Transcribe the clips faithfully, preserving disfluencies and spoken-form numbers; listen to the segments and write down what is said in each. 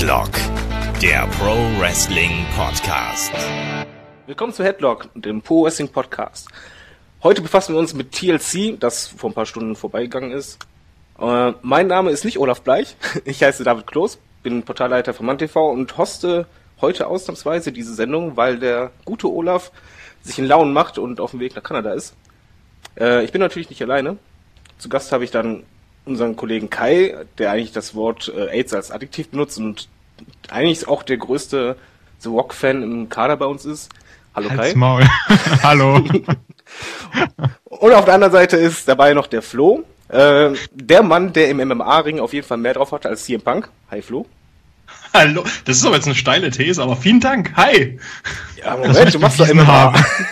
Headlock, der Pro Wrestling Podcast. Willkommen zu Headlock, dem Pro Wrestling Podcast. Heute befassen wir uns mit T L C, das vor ein paar Stunden vorbeigegangen ist. Äh, mein Name ist nicht Olaf Bleich, ich heiße David Kloß, bin Portalleiter von MannTV und hoste heute ausnahmsweise diese Sendung, weil der gute Olaf sich einen Lauen macht und auf dem Weg nach Kanada ist. Äh, ich bin natürlich nicht alleine. Zu Gast habe ich dann unseren Kollegen Kai, der eigentlich das Wort äh, AIDS als Adjektiv benutzt und eigentlich auch der größte The Rock-Fan im Kader bei uns ist. Hallo Kai. Halt's Maul. Hallo. Und auf der anderen Seite ist dabei noch der Flo. Äh, der Mann, der im M M A-Ring auf jeden Fall mehr drauf hatte als C M Punk. Hi Flo. Hallo. Das ist aber jetzt eine steile These, aber vielen Dank. Hi. Ja, Moment, du machst doch M M A.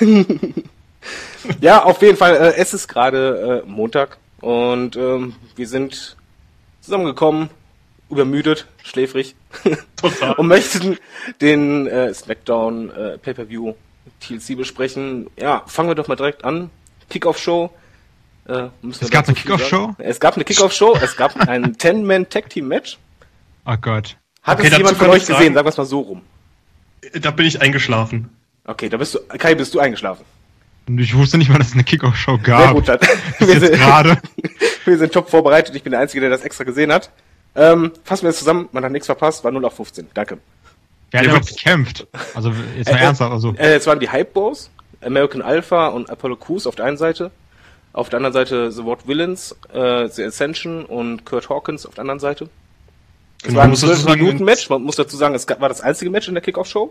Ja, auf jeden Fall. Äh, es ist gerade äh, Montag und ähm, wir sind zusammengekommen, übermüdet, schläfrig. Total. Und möchten den äh, Smackdown äh, Pay-Per-View T L C besprechen. Ja, fangen wir doch mal direkt an. Kickoff-Show. Äh, es gab eine Kickoff-Show? Es gab eine Kickoff-Show, es gab ein Ten-Man-Tag-Team-Match. Oh Gott. Hat okay, es jemand von euch gesehen? Sagen, sagen wir es mal so rum. Da bin ich eingeschlafen. Okay, da bist du, Kai, bist du eingeschlafen? Ich wusste nicht mal, dass es eine Kickoff-Show gab. Sehr gut, dann. wir, sind, gerade. wir sind top vorbereitet. Ich bin der Einzige, der das extra gesehen hat. Ähm, fassen wir es zusammen. Man hat nichts verpasst. War null auf fünfzehn. Danke. Wer hat überhaupt gekämpft? Also, jetzt mal äh, ernsthaft. Also. Äh, es waren die Hype Bros, American Alpha und Apollo Crews auf der einen Seite. Auf der anderen Seite The Ward Villains, äh, The Ascension und Kurt Hawkins auf der anderen Seite. Es genau, war ein zwölf Minuten Match. Man muss dazu sagen, es war das einzige Match in der Kickoff-Show.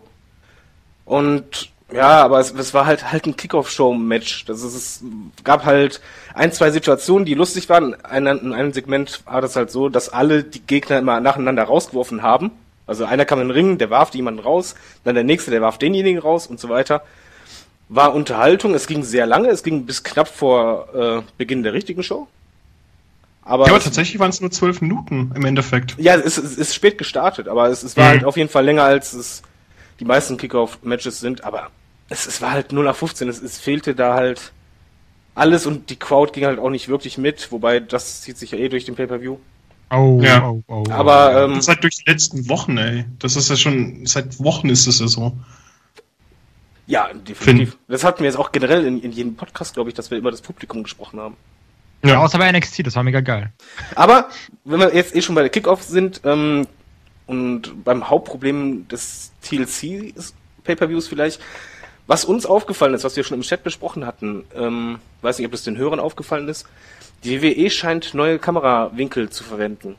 Und ja, aber es, es war halt halt ein Kickoff-Show-Match. Das ist, es gab halt ein, zwei Situationen, die lustig waren. In einem, in einem Segment war das halt so, dass alle die Gegner immer nacheinander rausgeworfen haben. Also einer kam in den Ring, der warf jemanden raus, dann der nächste, der warf denjenigen raus und so weiter. War Unterhaltung, es ging sehr lange, es ging bis knapp vor äh, Beginn der richtigen Show. Aber, ja, aber tatsächlich waren es nur zwölf Minuten im Endeffekt. Ja, es, es ist spät gestartet, aber es, es war mhm. halt auf jeden Fall länger, als es die meisten Kickoff-Matches sind, aber es, es war halt null auf fünfzehn, es, es fehlte da halt alles und die Crowd ging halt auch nicht wirklich mit, wobei das zieht sich ja eh durch den Pay-Per-View. Oh, ja. oh, oh, oh. Aber, ähm, das ist halt durch die letzten Wochen, ey. Das ist ja schon, seit Wochen ist es ja so. Ja, definitiv. Find. Das hatten wir jetzt auch generell in, in jedem Podcast, glaube ich, dass wir immer das Publikum gesprochen haben. Ja, außer bei N X T, das war mega geil. Aber, wenn wir jetzt eh schon bei der Kickoff sind, ähm, und beim Hauptproblem des T L C Pay-Per-Views vielleicht, was uns aufgefallen ist, was wir schon im Chat besprochen hatten, ähm, weiß nicht, ob das den Hörern aufgefallen ist, die W W E scheint neue Kamerawinkel zu verwenden.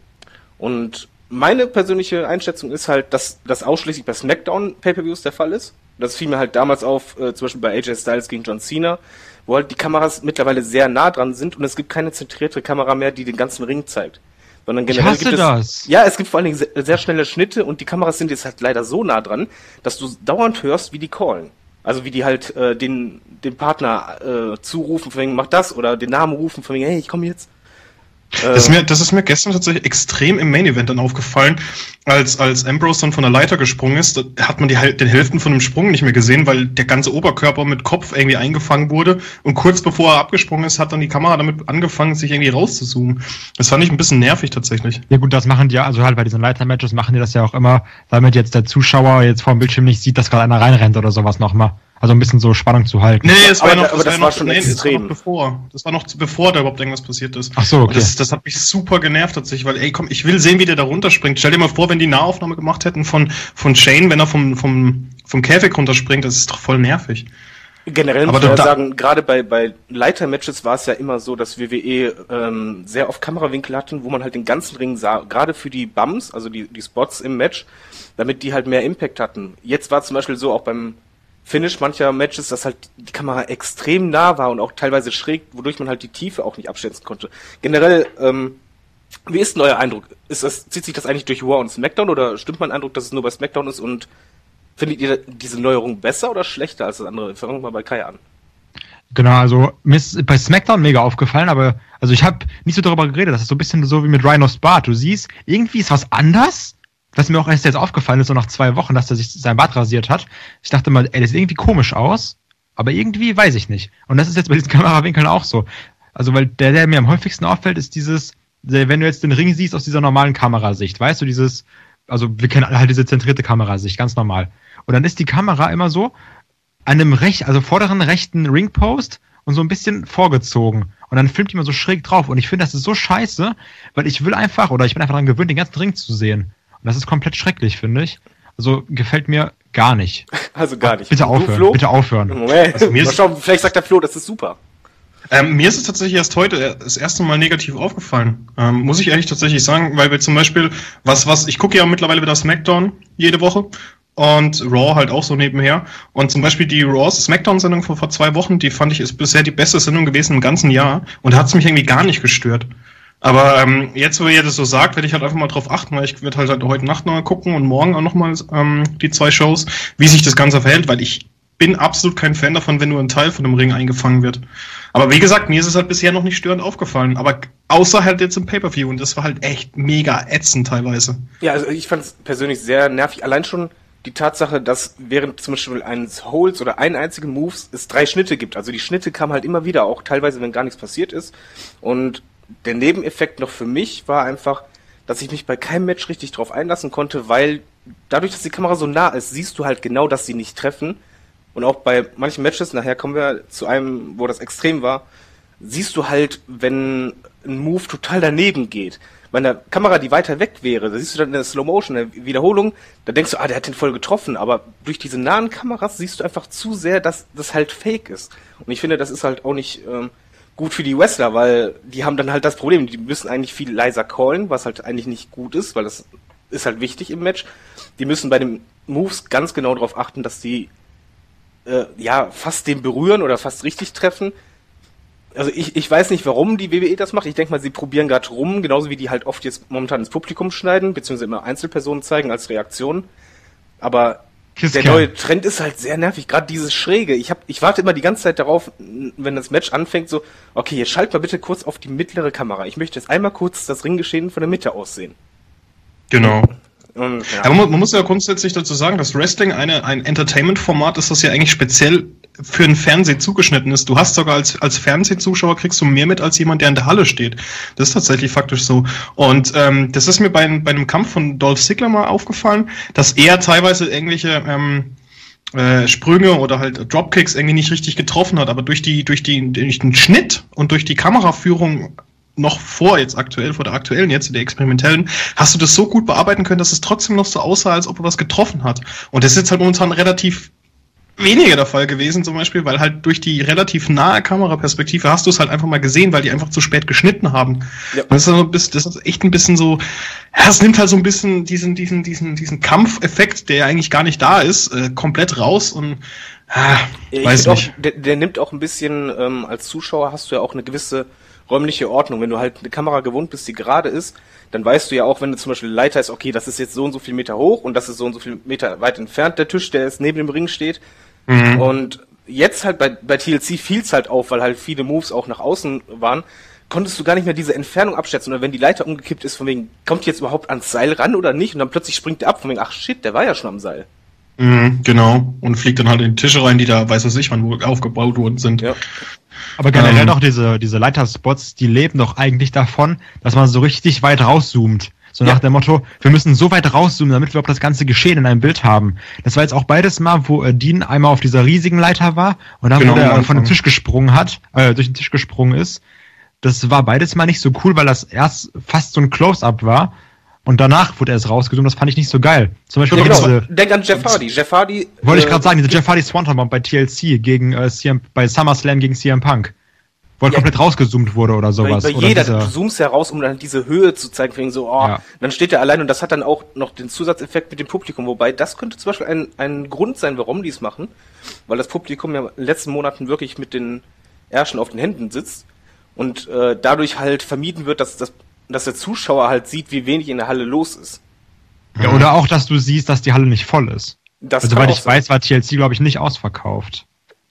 Und meine persönliche Einschätzung ist halt, dass das ausschließlich bei Smackdown Pay-Per-Views der Fall ist. Das fiel mir halt damals auf, äh, zum Beispiel bei A J Styles gegen John Cena, wo halt die Kameras mittlerweile sehr nah dran sind und es gibt keine zentrierte Kamera mehr, die den ganzen Ring zeigt. Sondern generell ich hasse gibt es, das. Ja, es gibt vor allen Dingen sehr, sehr schnelle Schnitte und die Kameras sind jetzt halt leider so nah dran, dass du dauernd hörst, wie die callen. Also wie die halt äh, den den Partner äh, zurufen, von wegen, mach das, oder den Namen rufen, von wegen, hey, ich komme jetzt. Das ist, mir, das ist mir gestern tatsächlich extrem im Main Event dann aufgefallen, als als Ambrose dann von der Leiter gesprungen ist, da hat man die den Hälften von dem Sprung nicht mehr gesehen, weil der ganze Oberkörper mit Kopf irgendwie eingefangen wurde und kurz bevor er abgesprungen ist, hat dann die Kamera damit angefangen, sich irgendwie rauszuzoomen. Das fand ich ein bisschen nervig tatsächlich. Ja gut, das machen die ja, also halt bei diesen Leiter-Matches machen die das ja auch immer, damit jetzt der Zuschauer jetzt vor dem Bildschirm nicht sieht, dass gerade einer reinrennt oder sowas nochmal. Also ein bisschen so Spannung zu halten. Nee, es war aber, noch, aber das, das war, war noch, schon nee, extrem. Das war noch bevor. Das war noch bevor da überhaupt irgendwas passiert ist. Ach so, okay. Das, das hat mich super genervt tatsächlich, weil, ey, komm, ich will sehen, wie der da runterspringt. Stell dir mal vor, wenn die Nahaufnahme gemacht hätten von, von Shane, wenn er vom, vom, vom Käfig runterspringt, das ist doch voll nervig. Generell aber muss man da, ja sagen, gerade bei, bei Leiter-Matches war es ja immer so, dass W W E ähm, sehr oft Kamerawinkel hatten, wo man halt den ganzen Ring sah, gerade für die Bums, also die, die Spots im Match, damit die halt mehr Impact hatten. Jetzt war zum Beispiel so auch beim Finish mancher Matches, dass halt die Kamera extrem nah war und auch teilweise schräg, wodurch man halt die Tiefe auch nicht abschätzen konnte. Generell, ähm, wie ist denn euer Eindruck? Ist das, zieht sich das eigentlich durch Raw und SmackDown oder stimmt mein Eindruck, dass es nur bei SmackDown ist und findet ihr diese Neuerung besser oder schlechter als das andere? Fangen wir mal bei Kai an. Genau, also mir ist bei SmackDown mega aufgefallen, aber also ich habe nicht so darüber geredet, das ist so ein bisschen so wie mit Rhinos Bart. Du siehst, irgendwie ist was anders, was mir auch erst jetzt aufgefallen ist, so nach zwei Wochen, dass er sich sein Bart rasiert hat. Ich dachte mal, ey, das sieht irgendwie komisch aus, aber irgendwie weiß ich nicht. Und das ist jetzt bei diesen Kamerawinkeln auch so. Also, weil der, der mir am häufigsten auffällt, ist dieses, wenn du jetzt den Ring siehst aus dieser normalen Kamerasicht, weißt du, dieses, also wir kennen alle halt diese zentrierte Kamerasicht, ganz normal. Und dann ist die Kamera immer so an einem recht, also vorderen rechten Ringpost und so ein bisschen vorgezogen. Und dann filmt die mal so schräg drauf. Und ich finde, das ist so scheiße, weil ich will einfach, oder ich bin einfach daran gewöhnt, den ganzen Ring zu sehen. Und das ist komplett schrecklich, finde ich. Also gefällt mir gar nicht. Also gar nicht. Bitte aufhören, Flo? bitte aufhören. Moment, Also mir mal ist- schauen, vielleicht sagt der Flo, das ist super. Ähm, mir ist es tatsächlich erst heute das erste Mal negativ aufgefallen. Ähm, muss ich ehrlich tatsächlich sagen, weil wir zum Beispiel, was, was, ich gucke ja mittlerweile wieder SmackDown jede Woche und Raw halt auch so nebenher. Und zum Beispiel die Raws SmackDown-Sendung von vor zwei Wochen, die fand ich ist bisher die beste Sendung gewesen im ganzen Jahr und da hat es mich irgendwie gar nicht gestört. Aber ähm, jetzt, wo ihr das so sagt, werde ich halt einfach mal drauf achten, weil ich werde halt, halt heute Nacht noch mal gucken und morgen auch noch mal ähm, die zwei Shows, wie sich das Ganze verhält, weil ich bin absolut kein Fan davon, wenn nur ein Teil von dem Ring eingefangen wird. Aber wie gesagt, mir ist es halt bisher noch nicht störend aufgefallen. Aber außer halt jetzt im Pay-Per-View und das war halt echt mega ätzend teilweise. Ja, also ich fand es persönlich sehr nervig. Allein schon die Tatsache, dass während zum Beispiel eines Holds oder einen einzigen Moves es drei Schnitte gibt. Also die Schnitte kamen halt immer wieder, auch teilweise, wenn gar nichts passiert ist. Und der Nebeneffekt noch für mich war einfach, dass ich mich bei keinem Match richtig drauf einlassen konnte, weil dadurch, dass die Kamera so nah ist, siehst du halt genau, dass sie nicht treffen. Und auch bei manchen Matches, nachher kommen wir zu einem, wo das extrem war, siehst du halt, wenn ein Move total daneben geht. Bei einer Kamera, die weiter weg wäre, da siehst du dann in der Slow Motion, in der Wiederholung, da denkst du, ah, der hat den voll getroffen, aber durch diese nahen Kameras siehst du einfach zu sehr, dass das halt fake ist. Und ich finde, das ist halt auch nicht ähm, gut für die Wrestler, weil die haben dann halt das Problem, die müssen eigentlich viel leiser callen, was halt eigentlich nicht gut ist, weil das ist halt wichtig im Match. Die müssen bei den Moves ganz genau darauf achten, dass die äh, ja fast den berühren oder fast richtig treffen. Also ich, ich weiß nicht, warum die W W E das macht. Ich denke mal, sie probieren gerade rum, genauso wie die halt oft jetzt momentan ins Publikum schneiden, beziehungsweise immer Einzelpersonen zeigen als Reaktion. Aber Kiss der Cam. neue Trend ist halt sehr nervig, gerade dieses Schräge. Ich hab, ich warte immer die ganze Zeit darauf, wenn das Match anfängt, so, okay, jetzt schalt mal bitte kurz auf die mittlere Kamera. Ich möchte jetzt einmal kurz das Ringgeschehen von der Mitte aussehen. Genau. Und, ja. Aber man, man muss ja grundsätzlich dazu sagen, dass Wrestling eine, ein Entertainment-Format ist, das ja eigentlich speziell für den Fernseh zugeschnitten ist. Du hast sogar als, als Fernsehzuschauer kriegst du mehr mit als jemand, der in der Halle steht. Das ist tatsächlich faktisch so. Und ähm, das ist mir bei, bei einem Kampf von Dolph Ziggler mal aufgefallen, dass er teilweise irgendwelche ähm, äh, Sprünge oder halt Dropkicks irgendwie nicht richtig getroffen hat, aber durch die, durch die, durch den Schnitt und durch die Kameraführung noch vor jetzt aktuell, vor der aktuellen jetzt, der experimentellen, hast du das so gut bearbeiten können, dass es trotzdem noch so aussah, als ob er was getroffen hat. Und das ist jetzt halt momentan relativ weniger der Fall gewesen, zum Beispiel, weil halt durch die relativ nahe Kameraperspektive hast du es halt einfach mal gesehen, weil die einfach zu spät geschnitten haben. Ja. Und das ist, so ein bisschen, das ist echt ein bisschen so, ja, es nimmt halt so ein bisschen diesen, diesen, diesen, diesen Kampfeffekt, der ja eigentlich gar nicht da ist, äh, komplett raus und ah, Ich weiß find nicht. Auch, der, der nimmt auch ein bisschen, ähm, als Zuschauer hast du ja auch eine gewisse räumliche Ordnung. Wenn du halt eine Kamera gewohnt bist, die gerade ist, dann weißt du ja auch, wenn du zum Beispiel eine Leiter ist, okay, das ist jetzt so und so viel Meter hoch und das ist so und so viel Meter weit entfernt, der Tisch, der jetzt neben dem Ring steht. Mhm. Und jetzt halt bei, bei T L C fiel's halt auf, weil halt viele Moves auch nach außen waren, konntest du gar nicht mehr diese Entfernung abschätzen. Oder wenn die Leiter umgekippt ist, von wegen, kommt die jetzt überhaupt ans Seil ran oder nicht? Und dann plötzlich springt der ab, von wegen, ach shit, der war ja schon am Seil. Mhm, genau. Und fliegt dann halt in die Tische rein, die da, weiß was ich, wann wo aufgebaut worden sind. Ja. Aber generell Ähm. doch diese, diese Leiterspots, die leben doch eigentlich davon, dass man so richtig weit rauszoomt. So Ja. nach dem Motto, wir müssen so weit rauszoomen, damit wir überhaupt das ganze Geschehen in einem Bild haben. Das war jetzt auch beides Mal, wo äh, Dean einmal auf dieser riesigen Leiter war und dann, Genau, wo der am äh, von dem Anfang. Tisch gesprungen hat, äh, durch den Tisch gesprungen ist. Das war beides mal nicht so cool, weil das erst fast so ein Close-Up war und danach wurde erst rausgezoomt. Das fand ich nicht so geil. Zum Beispiel Ja, auch genau. diese, Denk an Jeff Hardy. Jeff Hardy. wollte ich äh, gerade sagen, diese Jeff Hardy Swanton Bomb bei T L C gegen äh, C M, bei SummerSlam gegen C M Punk. Wo er Ja. komplett rausgezoomt wurde oder Bei, sowas. bei oder jeder, dieser- du zoomst heraus, um dann diese Höhe zu zeigen, wegen so, oh, Ja. dann steht er allein und das hat dann auch noch den Zusatzeffekt mit dem Publikum, wobei das könnte zum Beispiel ein, ein Grund sein, warum die es machen, weil das Publikum ja in den letzten Monaten wirklich mit den Ärschen auf den Händen sitzt und äh, dadurch halt vermieden wird, dass, dass, dass der Zuschauer halt sieht, wie wenig in der Halle los ist. Ja, oder auch, dass du siehst, dass die Halle nicht voll ist. Das Also, kann soweit auch ich sein. weiß, war T L C, glaube ich, nicht ausverkauft.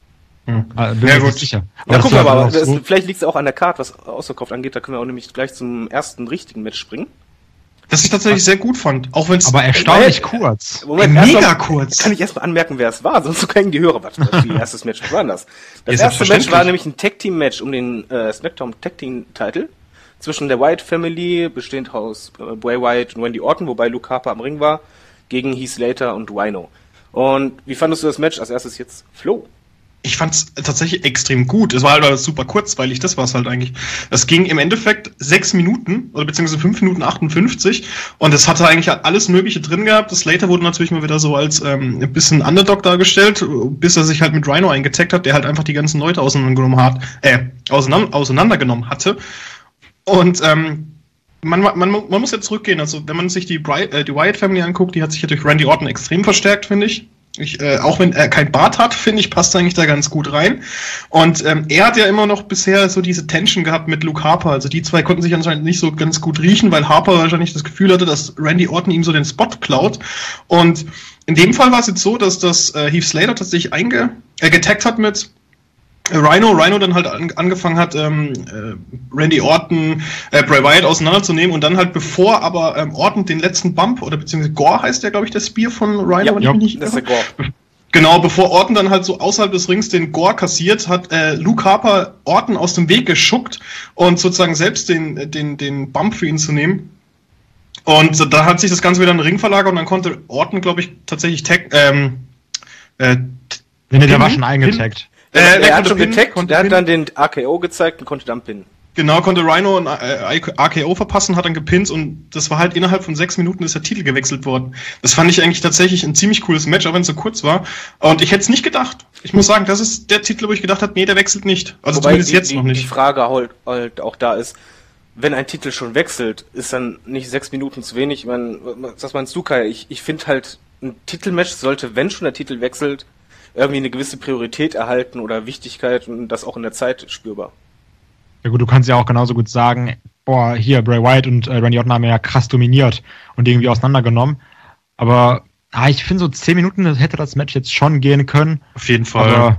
Hm. Ah, bin Ja, mir gut. nicht sicher. Ja, das guck war mal, aber auch das, so- vielleicht liegt es auch an der Karte, was ausverkauft angeht, da können wir auch nämlich gleich zum ersten richtigen Match springen. Das ich tatsächlich sehr gut fand, auch wenn es aber erstaunlich Moment. kurz. Moment, Mega erst mal- kurz. Kann ich erstmal anmerken, wer es war, sonst können die Hörer, was was für ihr erstes Match was war das? Das Ja, erste Match selbstverständlich. war nämlich ein Tag-Team-Match um den äh, SmackDown Tag-Team-Title zwischen der Wyatt Family, bestehend aus äh, Bray Wyatt und Randy Orton, wobei Luke Harper am Ring war, gegen Heath Slater und Rhino. Und wie fandest du das Match? Als erstes jetzt Flo. Ich fand's tatsächlich extrem gut. Es war halt alles super kurzweilig, das war's halt eigentlich. Es ging im Endeffekt sechs Minuten oder beziehungsweise fünf Minuten achtundfünfzig und es hatte eigentlich alles Mögliche drin gehabt. Das Slater wurde natürlich mal wieder so als ähm, ein bisschen Underdog dargestellt, bis er sich halt mit Rhino eingetaggt hat, der halt einfach die ganzen Leute auseinandergenommen hat, äh, auseinander, auseinandergenommen hatte. Und ähm, man, man, man muss jetzt zurückgehen. Also wenn man sich die, Bri- äh, die Wyatt Family anguckt, die hat sich ja durch Randy Orton extrem verstärkt, finde ich. Ich, äh, auch wenn er kein Bart hat, finde ich, passt eigentlich da ganz gut rein. Und ähm, er hat ja immer noch bisher so diese Tension gehabt mit Luke Harper. Also die zwei konnten sich anscheinend nicht so ganz gut riechen, weil Harper wahrscheinlich das Gefühl hatte, dass Randy Orton ihm so den Spot klaut. Und in dem Fall war es jetzt so, dass das äh, Heath Slater tatsächlich einge äh, getaggt hat mit Rhino, Rhino dann halt an, angefangen hat, ähm, äh, Randy Orton, äh, Bray Wyatt auseinanderzunehmen und dann halt bevor aber ähm, Orton den letzten Bump, oder beziehungsweise Gore heißt der, glaube ich, der Spear von Rhino, ja, wenn ja, ich mich nicht das ist der Gore. Genau, bevor Orton dann halt so außerhalb des Rings den Gore kassiert, hat äh, Luke Harper Orton aus dem Weg geschuckt und sozusagen selbst den, den, den Bump für ihn zu nehmen. Und da hat sich das Ganze wieder in den Ring verlagert und dann konnte Orton, glaube ich, tatsächlich tag, ähm, äh, Nee, der war schon eingetaggt. Äh, Äh, der, der hat konnte schon pinnen, getaggt, konnte der hat pinnen. dann den R K O gezeigt und konnte dann pinnen. Genau, konnte Rhino ein äh, R K O verpassen, hat dann gepinnt und das war halt innerhalb von sechs Minuten ist der Titel gewechselt worden. Das fand ich eigentlich tatsächlich ein ziemlich cooles Match, auch wenn es so kurz war. Und ich hätte es nicht gedacht. Ich muss sagen, das ist der Titel, wo ich gedacht habe, nee, der wechselt nicht. Also Wobei zumindest die, jetzt die, noch die nicht. Frage halt, halt auch da ist, wenn ein Titel schon wechselt, ist dann nicht sechs Minuten zu wenig? Ich meine, was meinst du, Kai? Ich, ich finde halt, ein Titelmatch sollte, wenn schon der Titel wechselt, irgendwie eine gewisse Priorität erhalten oder Wichtigkeit und das auch in der Zeit spürbar. Ja gut, du kannst ja auch genauso gut sagen, boah, hier, Bray Wyatt und äh, Randy Orton haben ja krass dominiert und irgendwie auseinandergenommen. Aber ah, ich finde, so zehn Minuten hätte das Match jetzt schon gehen können. Auf jeden Fall. Aber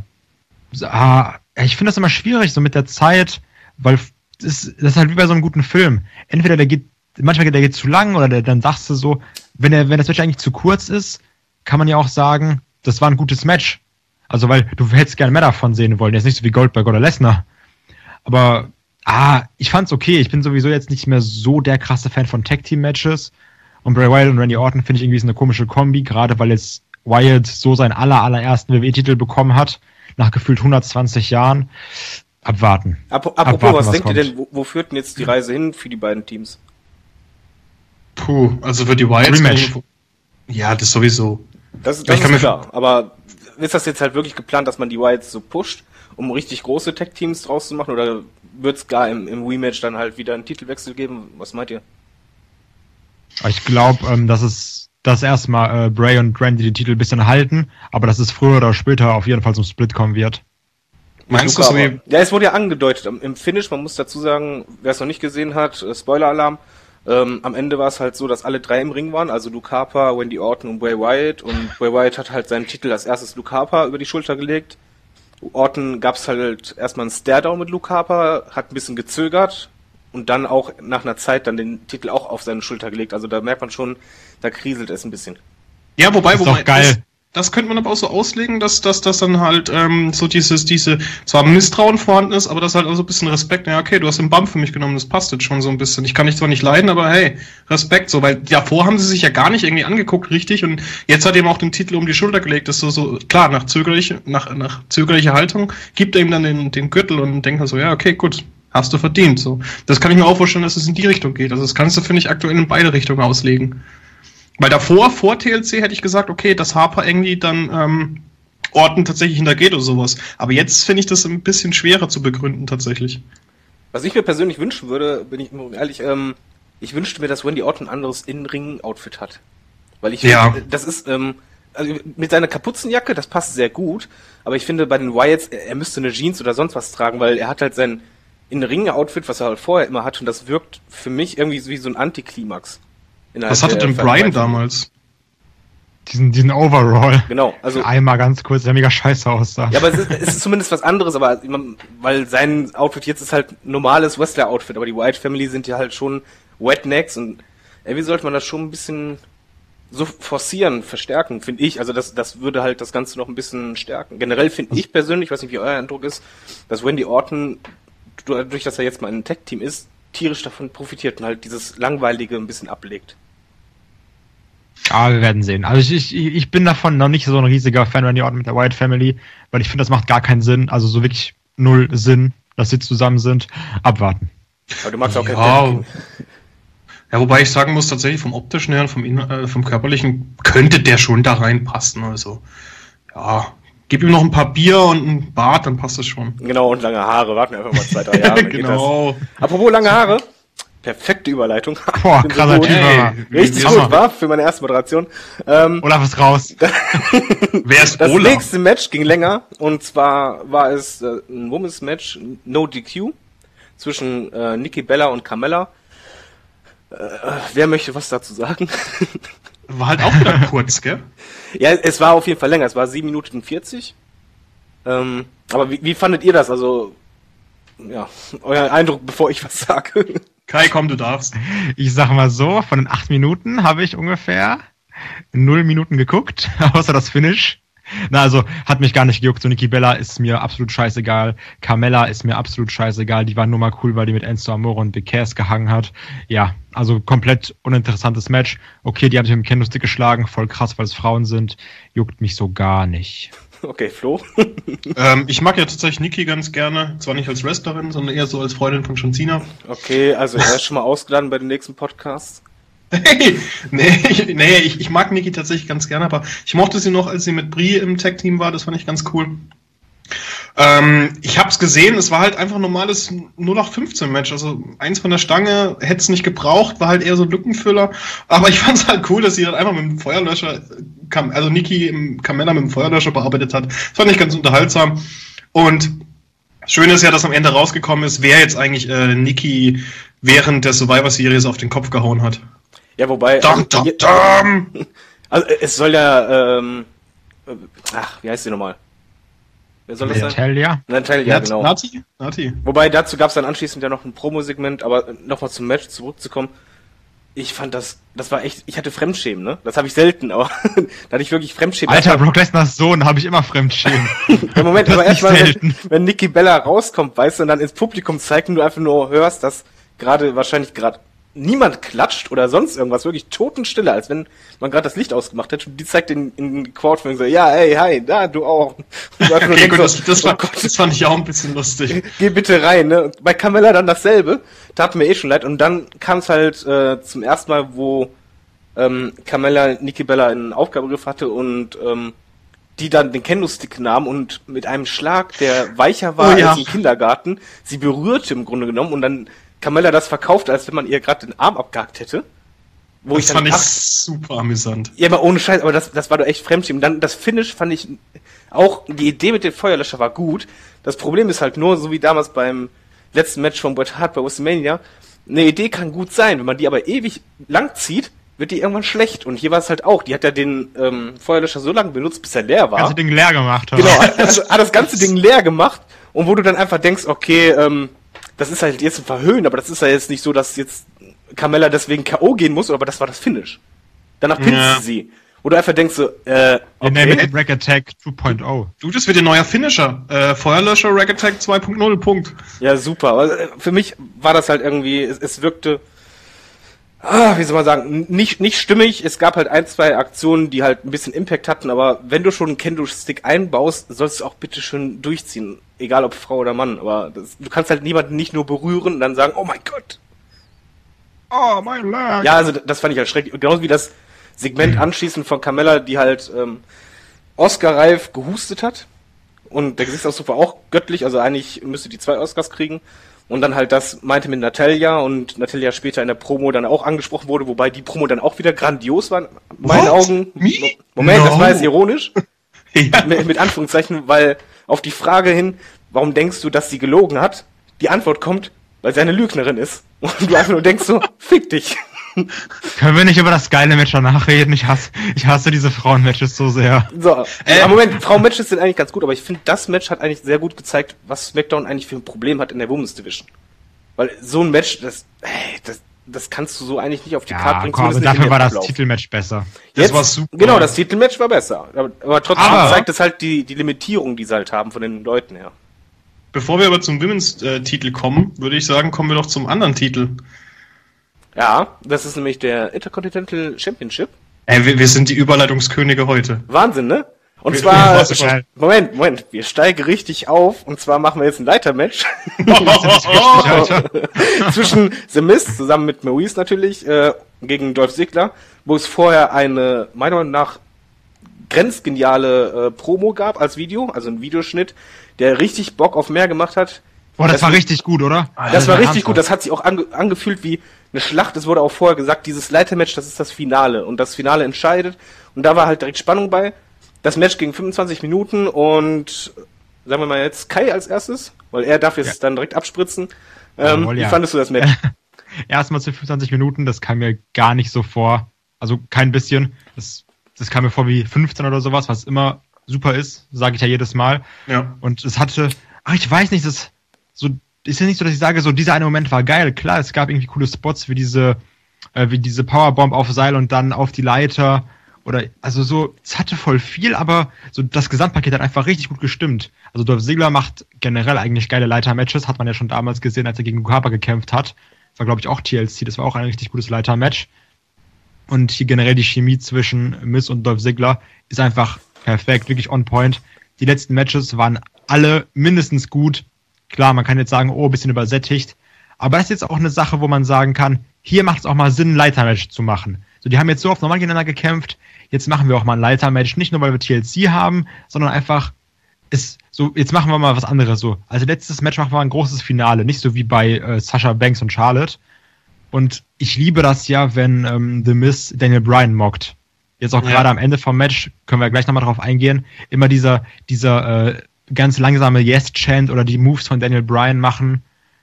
ah, ich finde das immer schwierig, so mit der Zeit, weil das ist, das ist halt wie bei so einem guten Film. Entweder der geht, manchmal geht der geht zu lang oder der, dann sagst du so, wenn der, wenn das Match eigentlich zu kurz ist, kann man ja auch sagen, das war ein gutes Match. Also, weil du hättest gerne mehr davon sehen wollen. Jetzt nicht so wie Goldberg oder Lesnar. Aber, ah, ich fand's okay. Ich bin sowieso jetzt nicht mehr so der krasse Fan von Tag-Team-Matches. Und Bray Wyatt und Randy Orton finde ich irgendwie so eine komische Kombi, gerade weil jetzt Wyatt so seinen aller, allerersten W W E-Titel bekommen hat, nach gefühlt hundertzwanzig Jahren. Abwarten. Ap- apropos, Abwarten, was, was denkt kommt. ihr denn, wo, wo führt denn jetzt die Reise hin für die beiden Teams? Puh, also wird die Wyatts... Rematch. Ja, das sowieso. Das, Ich das kann ist mir- klar, aber ist das jetzt halt wirklich geplant, dass man die Wyatts so pusht, um richtig große Tech-Teams draus zu machen, oder wird es gar im, im Rematch dann halt wieder einen Titelwechsel geben? Was meint ihr? Ich glaube, ähm, dass es dass erstmal äh, Bray und Randy die Titel ein bisschen halten, aber dass es früher oder später auf jeden Fall zum Split kommen wird. Meinst du Luca, so wie... aber- Ja, es wurde ja angedeutet im, im Finish, man muss dazu sagen, wer es noch nicht gesehen hat, äh, Spoiler-Alarm, ähm, am Ende war es halt so, dass alle drei im Ring waren, also Luke Harper, Randy Orton und Bray Wyatt, und Bray Wyatt hat halt seinen Titel als erstes Luke Harper über die Schulter gelegt. Orton gab's halt erstmal einen Stare-Down mit Luke Harper, hat ein bisschen gezögert und dann auch nach einer Zeit dann den Titel auch auf seine Schulter gelegt, also da merkt man schon, da kriselt es ein bisschen. Ja, wobei, Ist wobei doch geil. Das, das könnte man aber auch so auslegen, dass dass das dann halt ähm, so dieses, diese, zwar Misstrauen vorhanden ist, aber das halt auch so ein bisschen Respekt. Ja, okay, du hast den Bump für mich genommen, das passt jetzt schon so ein bisschen. Ich kann dich zwar nicht leiden, aber hey, Respekt, so, weil davor haben sie sich ja gar nicht irgendwie angeguckt, richtig, und jetzt hat er ihm auch den Titel um die Schulter gelegt. Das ist so, so klar, nach zögerliche, nach, nach zögerlicher Haltung gibt er ihm dann den, den Gürtel und denkt dann so, ja, okay, gut, hast du verdient, so. Das kann ich mir auch vorstellen, dass es in die Richtung geht. Also das kannst du, finde ich, aktuell in beide Richtungen auslegen. Weil davor, vor T L C, hätte ich gesagt, okay, dass Harper irgendwie dann ähm, Orton tatsächlich hintergeht oder sowas. Aber jetzt finde ich das ein bisschen schwerer zu begründen, tatsächlich. Was ich mir persönlich wünschen würde, bin ich ehrlich, ähm, ich wünschte mir, dass Randy Orton ein anderes In-Ring-Outfit hat. Weil ich Ja. finde, das ist, ähm, also mit seiner Kapuzenjacke, das passt sehr gut, aber ich finde bei den Wyatts, er, er müsste eine Jeans oder sonst was tragen, weil er hat halt sein In-Ring-Outfit, was er halt vorher immer hat, und das wirkt für mich irgendwie wie so ein Antiklimax. Was hatte denn Brian damals? Diesen, diesen Overall. Genau, also Einmal ganz kurz, der mega scheiße aussah. ja, aber es ist, es ist zumindest was anderes, aber weil sein Outfit jetzt ist halt normales Wrestler-Outfit, aber die Wyatt Family sind ja halt schon Wetnecks und irgendwie sollte man das schon ein bisschen so forcieren, verstärken, finde ich. Also das, das würde halt das Ganze noch ein bisschen stärken. Generell finde ich persönlich, ich weiß nicht, wie euer Eindruck ist, dass Randy Orton, dadurch, dass er jetzt mal ein Tag-Team ist, tierisch davon profitiert und halt dieses Langweilige ein bisschen ablegt. Ja, wir werden sehen. Also ich, ich, ich bin davon noch nicht so ein riesiger Fan Randy Orton mit der Wyatt Family, weil ich finde, das macht gar keinen Sinn. Also so wirklich null Sinn, dass sie zusammen sind. Abwarten. Aber du magst auch kein Ja, King. ja, wobei ich sagen muss, tatsächlich vom optischen her und vom, In- äh, vom körperlichen könnte der schon da reinpassen. Also, ja, gib ihm noch ein paar Bier und ein Bart, dann passt das schon. Genau, und lange Haare. Warten wir einfach mal zwei, drei Jahre. dann geht Genau. das. Apropos lange Haare. Perfekte Überleitung. Boah, Bin so krasser gut. Typ. aber- Richtig Ja. gut, war für meine erste Moderation. Ähm, Olaf ist raus. Wer ist das Olaf? nächste Match ging länger. Und zwar war es äh, ein Women's Match, No D Q, zwischen äh, Nikki Bella und Carmella. Äh, wer möchte was dazu sagen? War halt auch wieder kurz, gell? Ja, es war auf jeden Fall länger. Es war sieben Minuten vierzig. Ähm, aber wie, wie fandet ihr das? Also, ja, euer Eindruck, bevor ich was sage. Kai, komm, du darfst. Ich sag mal so, von den acht Minuten habe ich ungefähr null Minuten geguckt, außer das Finish. Na, also, hat mich gar nicht gejuckt. So, Nikki Bella ist mir absolut scheißegal. Carmella ist mir absolut scheißegal. Die war nur mal cool, weil die mit Enzo Amore und Big Cass gehangen hat. Ja, also komplett uninteressantes Match. Okay, die haben sich mit dem Kendo-Stick geschlagen. Voll krass, weil es Frauen sind. Juckt mich so gar nicht. Okay, Flo. ähm, ich mag ja tatsächlich Nikki ganz gerne. Zwar nicht als Wrestlerin, sondern eher so als Freundin von John Cena. Okay, also er ist schon mal ausgeladen bei den nächsten Podcasts. Hey, nee, ich, nee ich, ich mag Nikki tatsächlich ganz gerne, aber ich mochte sie noch, als sie mit Brie im Tag-Team war. Das fand ich ganz cool. Ähm, ich hab's gesehen, es war halt einfach ein normales null acht fünfzehn Match, also eins von der Stange, hätte es nicht gebraucht, war halt eher so ein Lückenfüller, aber ich fand's halt cool, dass sie dann einfach mit dem Feuerlöscher, kam, also Nikki im Carmella mit dem Feuerlöscher bearbeitet hat. Das fand ich ganz unterhaltsam. Und schön ist ja, dass am Ende rausgekommen ist, wer jetzt eigentlich äh, Nikki während der Survivor Series auf den Kopf gehauen hat. Ja, wobei. Dum, dum, dum. Also es soll ja, ähm, ach, wie heißt sie nochmal? Wer soll das sein? Natalia? Natalia, ja, genau. Nati? Nati. Wobei dazu gab es dann anschließend ja noch ein Promo-Segment, aber nochmal zum Match zurückzukommen. Ich fand das, das war echt, ich hatte Fremdschämen, ne? Das habe ich selten, aber da hatte ich wirklich Fremdschämen. Alter, Brock Lesnar's Sohn habe ich immer Fremdschämen. Im Moment, Das aber ist nicht erstmal, wenn, selten. wenn Nikki Bella rauskommt, weißt du, und dann ins Publikum zeigt und du einfach nur hörst, dass gerade wahrscheinlich gerade niemand klatscht oder sonst irgendwas, wirklich Totenstille, als wenn man gerade das Licht ausgemacht hätte und die zeigt in, in die Crowd und so, ja, ey, hi, da, du auch. Und du einfach nur Okay, denkst gut, so, das, das, oh war, Gott, das fand ich auch ein bisschen lustig. geh bitte rein, ne? Und bei Carmella dann dasselbe, tat mir eh schon leid. Und dann kam es halt äh, zum ersten Mal, wo ähm, Carmella Nikki Bella in Aufgabegriff hatte und ähm, die dann den Kendo-Stick nahm und mit einem Schlag, der weicher war Oh ja. als im Kindergarten, sie berührte im Grunde genommen und dann Carmella das verkauft, als wenn man ihr gerade den Arm abgehakt hätte. Wo Das ich dann, fand ich ach, super amüsant. ja, aber ohne Scheiß, aber das, das war doch echt Fremdschämen. Dann das Finish fand ich auch, die Idee mit dem Feuerlöscher war gut. Das Problem ist halt nur, so wie damals beim letzten Match von Bret Hart bei WrestleMania, eine Idee kann gut sein, wenn man die aber ewig lang zieht, wird die irgendwann schlecht. Und hier war es halt auch, die hat ja den ähm, Feuerlöscher so lange benutzt, bis er leer war. Ganze Ding leer gemacht. Genau, also hat das ganze Ding leer gemacht und wo du dann einfach denkst, okay, ähm, das ist halt jetzt ein Verhöhnen, aber das ist ja jetzt nicht so, dass jetzt Carmella deswegen K O gehen muss, aber das war das Finish. Danach pinnt Ja. sie sie. Wo du einfach denkst so, äh, Wir nennen okay. it Rack Attack zwei Punkt null. Du, das wird ihr neuer Finisher. Äh, Feuerlöscher Rack Attack zwei Punkt null, Punkt. Ja, super. Aber äh, für mich war das halt irgendwie, es, es wirkte, ah, wie soll man sagen, nicht, nicht stimmig. Es gab halt ein, zwei Aktionen, die halt ein bisschen Impact hatten, aber wenn du schon einen Kendo-Stick einbaust, sollst du auch bitte schön durchziehen. Egal ob Frau oder Mann. Aber das, du kannst halt niemanden nicht nur berühren und dann sagen, oh mein Gott. Oh, mein Leg. Ja, also das fand ich halt schrecklich. Und genauso wie das Segment anschließend von Carmella, die halt ähm, Oscar-reif gehustet hat. Und der Gesichtsausdruck war auch göttlich, also eigentlich müsste die zwei Oscars kriegen. Und dann halt das meinte mit Natalia und Natalia später in der Promo dann auch angesprochen wurde, wobei die Promo dann auch wieder grandios war, in meinen What? Augen. Me? Moment, das No. war jetzt ironisch. Ja. mit, mit Anführungszeichen, weil auf die Frage hin, warum denkst du, dass sie gelogen hat, die Antwort kommt, weil sie eine Lügnerin ist. Und du einfach nur denkst so, fick dich. Können wir nicht über das geile Match danach reden? Ich hasse, ich hasse diese Frauenmatches so sehr. So, Äh. äh, Moment, Frauenmatches sind eigentlich ganz gut, aber ich finde, das Match hat eigentlich sehr gut gezeigt, was SmackDown eigentlich für ein Problem hat in der Women's Division. Weil so ein Match, das, ey, das, das kannst du so eigentlich nicht auf die Karte Ja, bringen. komm, aber zumindest nicht dafür in war dem das Ablauf. Titelmatch besser. Das Jetzt, war super. Genau, das Titelmatch war besser. Aber, aber trotzdem Aber- zeigt es halt die, die Limitierung, die sie halt haben von den Leuten her. Bevor wir aber zum Women's-Titel kommen, würde ich sagen, kommen wir doch zum anderen Titel. Ja, das ist nämlich der Intercontinental Championship. Ey, wir, wir sind die Überleitungskönige heute. Wahnsinn, ne? Und Wir- zwar, wir- Moment, Moment, wir steigen richtig auf, und zwar machen wir jetzt ein Leitermatch Alter. zwischen The Miz zusammen mit Maurice natürlich äh, gegen Dolph Ziggler, wo es vorher eine, meiner Meinung nach, grenzgeniale äh, Promo gab als Video, also ein Videoschnitt, der richtig Bock auf mehr gemacht hat. Boah, das, Das war war- richtig gut, oder? Das war richtig ernsthaft. gut, das hat sich auch ange angefühlt wie eine Schlacht. Es wurde auch vorher gesagt, dieses Leitermatch, das ist das Finale und das Finale entscheidet. Und da war halt direkt Spannung bei. Das Match ging fünfundzwanzig Minuten und sagen wir mal jetzt Kai als erstes, weil er darf jetzt Ja. dann direkt abspritzen. Ähm, Jawohl, wie ja. fandest du das Match? Erstmal zu fünfundzwanzig Minuten, das kam mir gar nicht so vor. Also kein bisschen. Das, das kam mir vor wie fünfzehn oder sowas, was immer super ist, sage ich ja jedes Mal. Ja. Und es hatte, ach, ich weiß nicht, das so ist ja nicht so, dass ich sage, so dieser eine Moment war geil. Klar, es gab irgendwie coole Spots wie diese, äh, wie diese Powerbomb auf Seil und dann auf die Leiter. Oder, also so, es hatte voll viel, aber so das Gesamtpaket hat einfach richtig gut gestimmt. Also Dolph Ziggler macht generell eigentlich geile Leiter-Matches, hat man ja schon damals gesehen, als er gegen Luke Harper gekämpft hat. Das war, glaube ich, auch T L C, das war auch ein richtig gutes Leiter-Match. Und hier generell die Chemie zwischen Miz und Dolph Ziggler ist einfach perfekt, wirklich on point. Die letzten Matches waren alle mindestens gut. Klar, man kann jetzt sagen, oh, ein bisschen übersättigt. Aber das ist jetzt auch eine Sache, wo man sagen kann, hier macht es auch mal Sinn, ein Leitermatch zu machen. So, die haben jetzt so oft normal gegeneinander gekämpft, jetzt machen wir auch mal ein Leitermatch, nicht nur weil wir T L C haben, sondern einfach, ist so, jetzt machen wir mal was anderes so. Also letztes Match machen wir ein großes Finale, nicht so wie bei äh, Sasha Banks und Charlotte. Und ich liebe das ja, wenn ähm, The Miz Daniel Bryan mockt. Jetzt auch Ja. gerade am Ende vom Match, können wir gleich nochmal drauf eingehen, immer dieser, dieser äh, ganz langsame Yes-Chant oder die Moves von Daniel Bryan machen.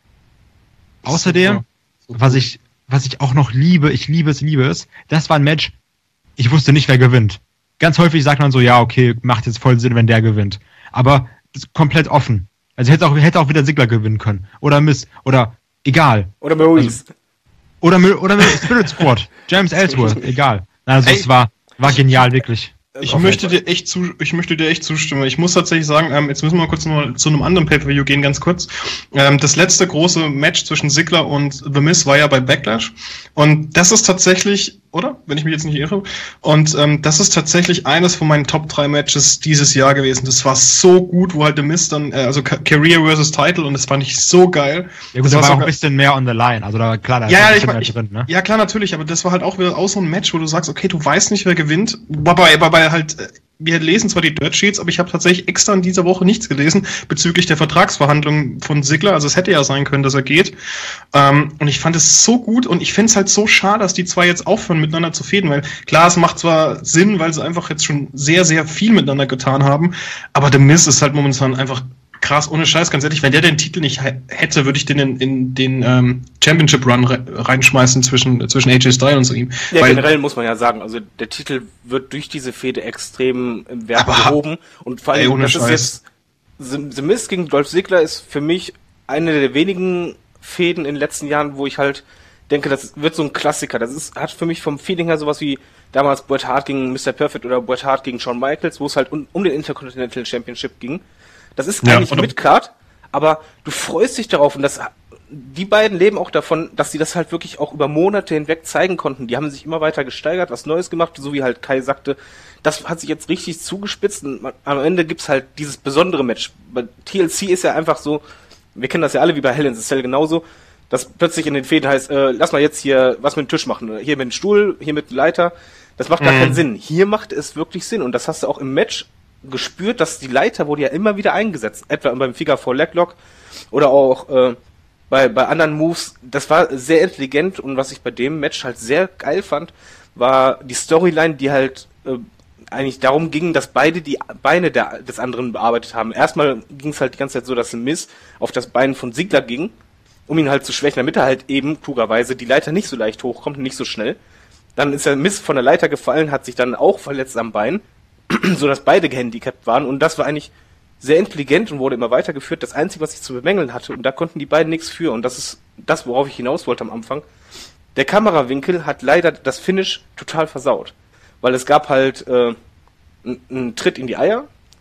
Außerdem, Super. Super. was ich, was ich auch noch liebe, ich liebe es, liebe es, das war ein Match, ich wusste nicht, wer gewinnt. Ganz häufig sagt man so, ja, okay, macht jetzt voll Sinn, wenn der gewinnt. Aber das ist komplett offen. Also hätte auch, hätte auch wieder Ziggler gewinnen können. Oder Miss, oder egal. Oder Maurice? Oder mit, oder mit Spirit Squad. James Ellsworth, egal. Also Ey. es war, war genial, wirklich. Ich Auf möchte jeden dir echt zu, ich möchte dir echt zustimmen. Ich muss tatsächlich sagen, ähm, jetzt müssen wir mal kurz noch zu einem anderen Pay-Per-View gehen, ganz kurz. Ähm, das letzte große Match zwischen Ziggler und The Miz war ja bei Backlash. Und das ist tatsächlich, oder? Wenn ich mich jetzt nicht irre. Und ähm, das ist tatsächlich eines von meinen Top drei Matches dieses Jahr gewesen. Das war so gut, wo halt The Miz dann, äh, also Ca- Career versus Title, und das fand ich so geil. Ja gut, das da war auch sogar- ein bisschen mehr on the line. Also da, klar, da Ja, ist ja, ein ich, bisschen mein, mehr ich, drin, ne? ja klar, natürlich, aber das war halt auch wieder auch so ein Match, wo du sagst, okay, du weißt nicht, wer gewinnt. Wobei, wobei halt, äh, wir lesen zwar die Dirt Sheets, aber ich habe tatsächlich extra in dieser Woche nichts gelesen bezüglich der Vertragsverhandlungen von Ziggler. Also es hätte ja sein können, dass er geht. Ähm, und ich fand es so gut und ich finde es halt so schade, dass die zwei jetzt aufhören, miteinander zu fäden, weil klar, es macht zwar Sinn, weil sie einfach jetzt schon sehr, sehr viel miteinander getan haben, aber The Miz ist halt momentan einfach krass, ohne Scheiß, ganz ehrlich, wenn der den Titel nicht h- hätte, würde ich den in, in den ähm, Championship Run re reinschmeißen zwischen, zwischen A J Styles und ihm. Ja, Weil- generell muss man ja sagen, also der Titel wird durch diese Fehde extrem im Wert Aber- gehoben. Und vor Ey, allem, ohne das ist Scheiß. jetzt, The, The Miz gegen Dolph Ziggler ist für mich eine der wenigen Fäden in den letzten Jahren, wo ich halt denke, das wird so ein Klassiker. Das ist, hat für mich vom Feeling her sowas wie damals Bret Hart gegen Mister Perfect oder Bret Hart gegen Shawn Michaels, wo es halt um, um den Intercontinental Championship ging. Das ist Ja, eigentlich oder- Midcard, aber du freust dich darauf, und das, die beiden leben auch davon, dass sie das halt wirklich auch über Monate hinweg zeigen konnten. Die haben sich immer weiter gesteigert, was Neues gemacht, so wie halt Kai sagte. Das hat sich jetzt richtig zugespitzt, und man- am Ende gibt's halt dieses besondere Match. Bei T L C ist ja einfach so, wir kennen das ja alle wie bei Hell in the Cell genauso, dass plötzlich in den Fäden heißt, äh, lass mal jetzt hier was mit dem Tisch machen. Hier mit dem Stuhl, hier mit dem Leiter. Das macht gar Mhm. keinen Sinn. Hier macht es wirklich Sinn, und das hast du auch im Match gespürt, dass die Leiter wurde ja immer wieder eingesetzt, etwa beim Figure Four Leglock oder auch äh, bei bei anderen Moves. Das war sehr intelligent, und was ich bei dem Match halt sehr geil fand, war die Storyline, die halt äh, eigentlich darum ging, dass beide die Beine der, des anderen bearbeitet haben. Erstmal ging es halt die ganze Zeit so, dass ein Miz auf das Bein von Ziggler ging, um ihn halt zu schwächen, damit er halt eben klugerweise die Leiter nicht so leicht hochkommt und nicht so schnell. Dann ist der Miz von der Leiter gefallen, hat sich dann auch verletzt am Bein, so dass beide gehandicapt waren, und das war eigentlich sehr intelligent und wurde immer weitergeführt. Das Einzige, was ich zu bemängeln hatte, und da konnten die beiden nichts für, und das ist das, worauf ich hinaus wollte am Anfang, der Kamerawinkel hat leider das Finish total versaut, weil es gab halt äh, einen Tritt in die Eier,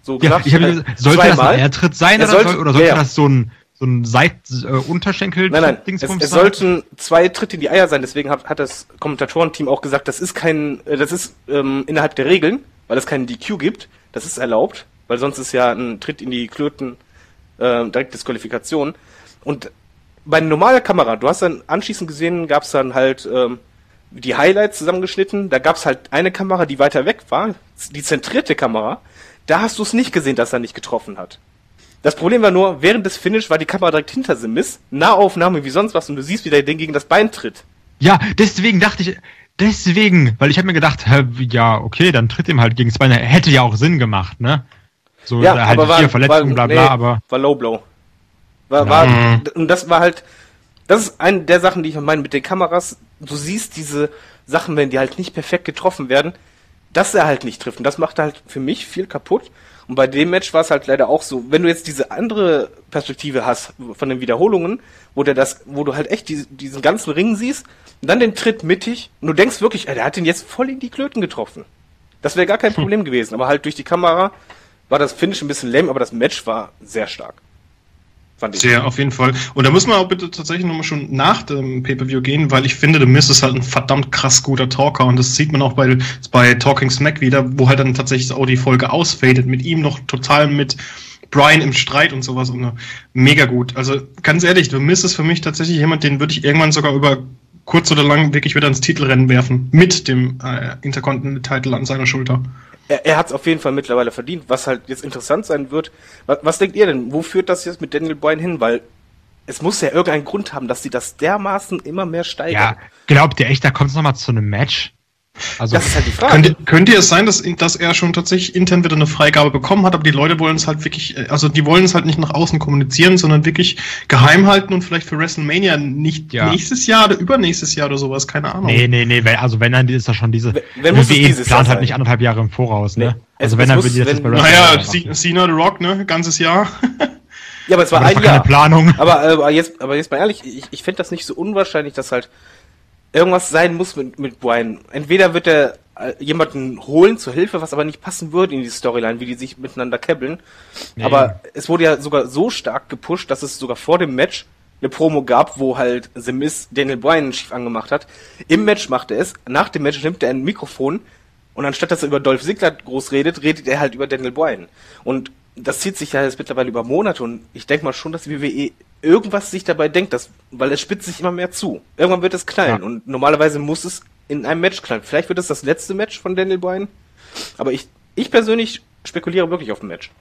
So Ja, gesagt, ich habe äh, gesagt, sollte das zweimal. ein Airtritt sein Er oder, sollte- soll, oder sollte ja, ja. das so ein, so ein Seit-Unterschenkel? Nein, nein, es, Dingsbums es sein? sollten zwei Tritte in die Eier sein, deswegen hat, hat das Kommentatorenteam auch gesagt, das ist kein, äh, das ist ähm, innerhalb der Regeln, weil es keinen D Q gibt, das ist erlaubt, weil sonst ist ja ein Tritt in die Klöten äh, direkt Disqualifikation. Und bei normaler Kamera, du hast dann anschließend gesehen, gab es dann halt ähm, die Highlights zusammengeschnitten, da gab es halt eine Kamera, die weiter weg war, die zentrierte Kamera, da hast du es nicht gesehen, dass er nicht getroffen hat. Das Problem war nur, während des Finish war die Kamera direkt hinter Simis, Nahaufnahme wie sonst was, und du siehst, wie der Ding gegen das Bein tritt. Ja, deswegen dachte ich, deswegen, weil ich habe mir gedacht, hä, ja, okay, dann tritt ihm halt gegen das Bein, hätte ja auch Sinn gemacht, ne? So, Ja, halt aber war, hier Verletzung, war, bla nee, bla, aber... war Low Blow. War, war, und das war halt, das ist eine der Sachen, die ich meine mit den Kameras. Du siehst diese Sachen, wenn die halt nicht perfekt getroffen werden, dass er halt nicht trifft. Und das macht halt für mich viel kaputt. Und bei dem Match war es halt leider auch so, wenn du jetzt diese andere Perspektive hast von den Wiederholungen, wo der das, wo du halt echt die, diesen ganzen Ring siehst, und dann den Tritt mittig, und du denkst wirklich, ey, der hat den jetzt voll in die Klöten getroffen. Das wäre gar kein Problem hm. gewesen. Aber halt durch die Kamera war das Finish ein bisschen lame, aber das Match war sehr stark. Fand ich. Sehr, auf jeden Fall. Und da muss man auch bitte tatsächlich nochmal schon nach dem Pay-Per-View gehen, weil ich finde, The Miz ist halt ein verdammt krass guter Talker, und das sieht man auch bei, bei Talking Smack wieder, wo halt dann tatsächlich auch die Folge ausfadet, mit ihm noch total mit Brian im Streit und sowas, und mega gut. Also ganz ehrlich, The Miz ist für mich tatsächlich jemand, den würde ich irgendwann sogar über kurz oder lang wirklich wieder ins Titelrennen werfen, mit dem äh, Intercontinental-Titel an seiner Schulter. Er, er hat es auf jeden Fall mittlerweile verdient, was halt jetzt interessant sein wird. Was, was denkt ihr denn? Wo führt das jetzt mit Daniel Bryan hin? Weil es muss ja irgendeinen Grund haben, dass sie das dermaßen immer mehr steigern. Ja, glaubt ihr echt, da kommt es nochmal zu einem Match? Also, das ist halt die Frage. Könnte, könnte es sein, dass, dass er schon tatsächlich intern wieder eine Freigabe bekommen hat, aber die Leute wollen es halt wirklich, also die wollen es halt nicht nach außen kommunizieren, sondern wirklich geheim halten und vielleicht für WrestleMania nicht ja. nächstes Jahr oder übernächstes Jahr oder sowas, keine Ahnung. Nee, nee, nee, wenn, also wenn dann ist das schon diese, wenn, wenn muss es dieses plant Jahr halt sein. nicht anderthalb Jahre im Voraus, ne? Nee. Also Es- wenn es dann muss- will die das wenn- jetzt bei Naja, WrestleMania machen. Cena The Rock, ne, ganzes Jahr. Ja, aber es war Aber das ein war keine Jahr. Planung. Aber, aber jetzt, aber jetzt mal ehrlich, ich, ich fände das nicht so unwahrscheinlich, dass halt irgendwas sein muss mit, mit Bryan. Entweder wird er äh, jemanden holen zur Hilfe, was aber nicht passen würde in die Storyline, wie die sich miteinander kebbeln. Nee. Aber es wurde ja sogar so stark gepusht, dass es sogar vor dem Match eine Promo gab, wo halt The Miz Daniel Bryan schief angemacht hat. Im Match macht er es, nach dem Match nimmt er ein Mikrofon, und anstatt dass er über Dolph Ziggler groß redet, redet er halt über Daniel Bryan. Und das zieht sich ja jetzt mittlerweile über Monate, und ich denke mal schon, dass die W W E irgendwas sich dabei denkt, dass, weil es spitzt sich immer mehr zu. Irgendwann wird es knallen, Ja. und normalerweise muss es in einem Match knallen. Vielleicht wird es das letzte Match von Daniel Bryan, aber ich, ich persönlich spekuliere wirklich auf ein Match.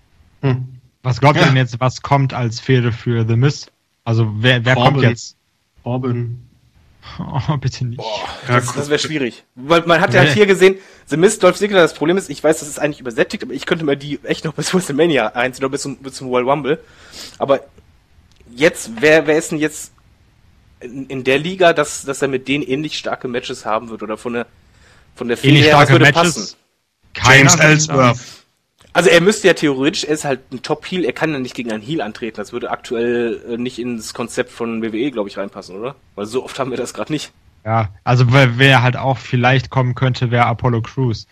Hm. Was glaubt ihr Ja. denn jetzt, was kommt als Fehde für The Miz? Also wer, wer Corbin. kommt jetzt? Robin. Oh, bitte nicht. Boah, Ja, das, guck. das wäre schwierig. Weil man hat ja Nee. hier gesehen, The Miz, Dolph Ziggler, das Problem ist, ich weiß, das ist eigentlich übersättigt, aber ich könnte mir die echt noch bis WrestleMania einziehen, oder bis zum, bis zum Royal Rumble. Aber jetzt, wer, wer ist denn jetzt in, in der Liga, dass, dass er mit denen ähnlich starke Matches haben wird, oder von der, von der Fehde Ähnlich her, was starke würde Matches. passen? Keiner, James würde ich sagen. Ellsworth. Also er müsste ja theoretisch, er ist halt ein Top-Heel, er kann ja nicht gegen einen Heel antreten. Das würde aktuell äh, nicht ins Konzept von W W E, glaube ich, reinpassen, oder? Weil so oft haben wir das gerade nicht. Ja, also wer, wer halt auch vielleicht kommen könnte, wäre Apollo Crews.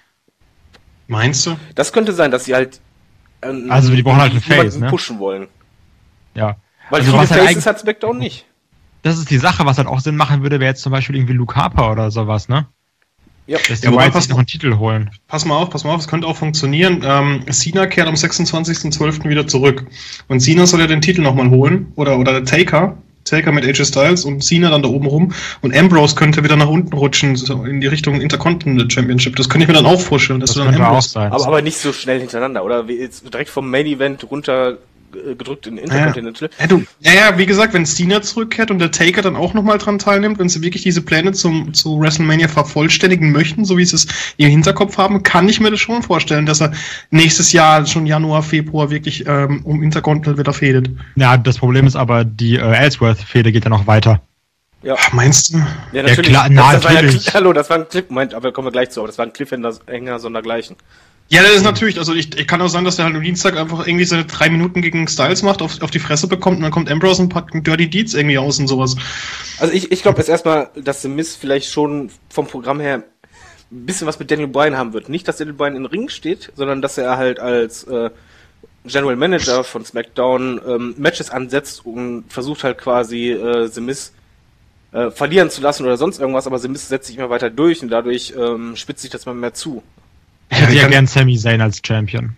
Meinst du? Das könnte sein, dass sie halt ähm, Also die brauchen halt einen jemanden Face, ne? pushen wollen. Ja. Weil Also viele was halt Faces eigentlich- hat SmackDown nicht. Das ist die Sache, was halt auch Sinn machen würde, wäre jetzt zum Beispiel irgendwie Luke Harper oder sowas, ne? Ja. Dass die Ja, wobei, Whites pass sich noch einen Titel holen. Pass mal auf, pass mal auf, es könnte auch funktionieren. Ähm, Cena kehrt am sechsundzwanzigsten zwölften wieder zurück. Und Cena soll ja den Titel nochmal holen. Oder, oder der Taker. Taker mit A J Styles und Cena dann da oben rum. Und Ambrose könnte wieder nach unten rutschen, so in die Richtung Intercontinental Championship. Das könnte ich mir dann auch vorstellen. Dass Das du dann könnte auch Ambrose, sein. Aber, aber nicht so schnell hintereinander, oder? Wie jetzt direkt vom Main Event runter äh, gedrückt in Intercontinental. Ja, du, ja, ja, wie gesagt, wenn Cena zurückkehrt und der Taker dann auch nochmal dran teilnimmt, wenn sie wirklich diese Pläne zum, zu WrestleMania vervollständigen möchten, so wie sie es im Hinterkopf haben, kann ich mir das schon vorstellen, dass er nächstes Jahr, schon Januar, Februar, wirklich ähm, um Intercontinental wieder fädet. Ja, das Problem ist aber, die äh, Ellsworth-Fehde geht ja noch weiter. Ja, Ach, meinst du? ja Ja, klar, das, das war ja, natürlich. hallo, das war ein Clip, Moment, aber kommen wir gleich zu, aber das war ein Cliffhanger sondergleichen. Ja, das ist natürlich, also ich, ich kann auch sagen, dass der halt am Dienstag einfach irgendwie seine drei Minuten gegen Styles macht, auf, auf die Fresse bekommt und dann kommt Ambrose und packt Dirty Deeds irgendwie aus und sowas. Also ich, ich glaube jetzt erstmal, dass The Miz vielleicht schon vom Programm her ein bisschen was mit Daniel Bryan haben wird. Nicht, dass Daniel Bryan im Ring steht, sondern dass er halt als äh, General Manager von SmackDown ähm, Matches ansetzt und versucht halt quasi äh, The Miz äh, verlieren zu lassen oder sonst irgendwas, aber The Miz setzt sich immer weiter durch und dadurch ähm, spitzt sich das mal mehr zu. Ich hätte ja, ja gern Sami Zayn als Champion.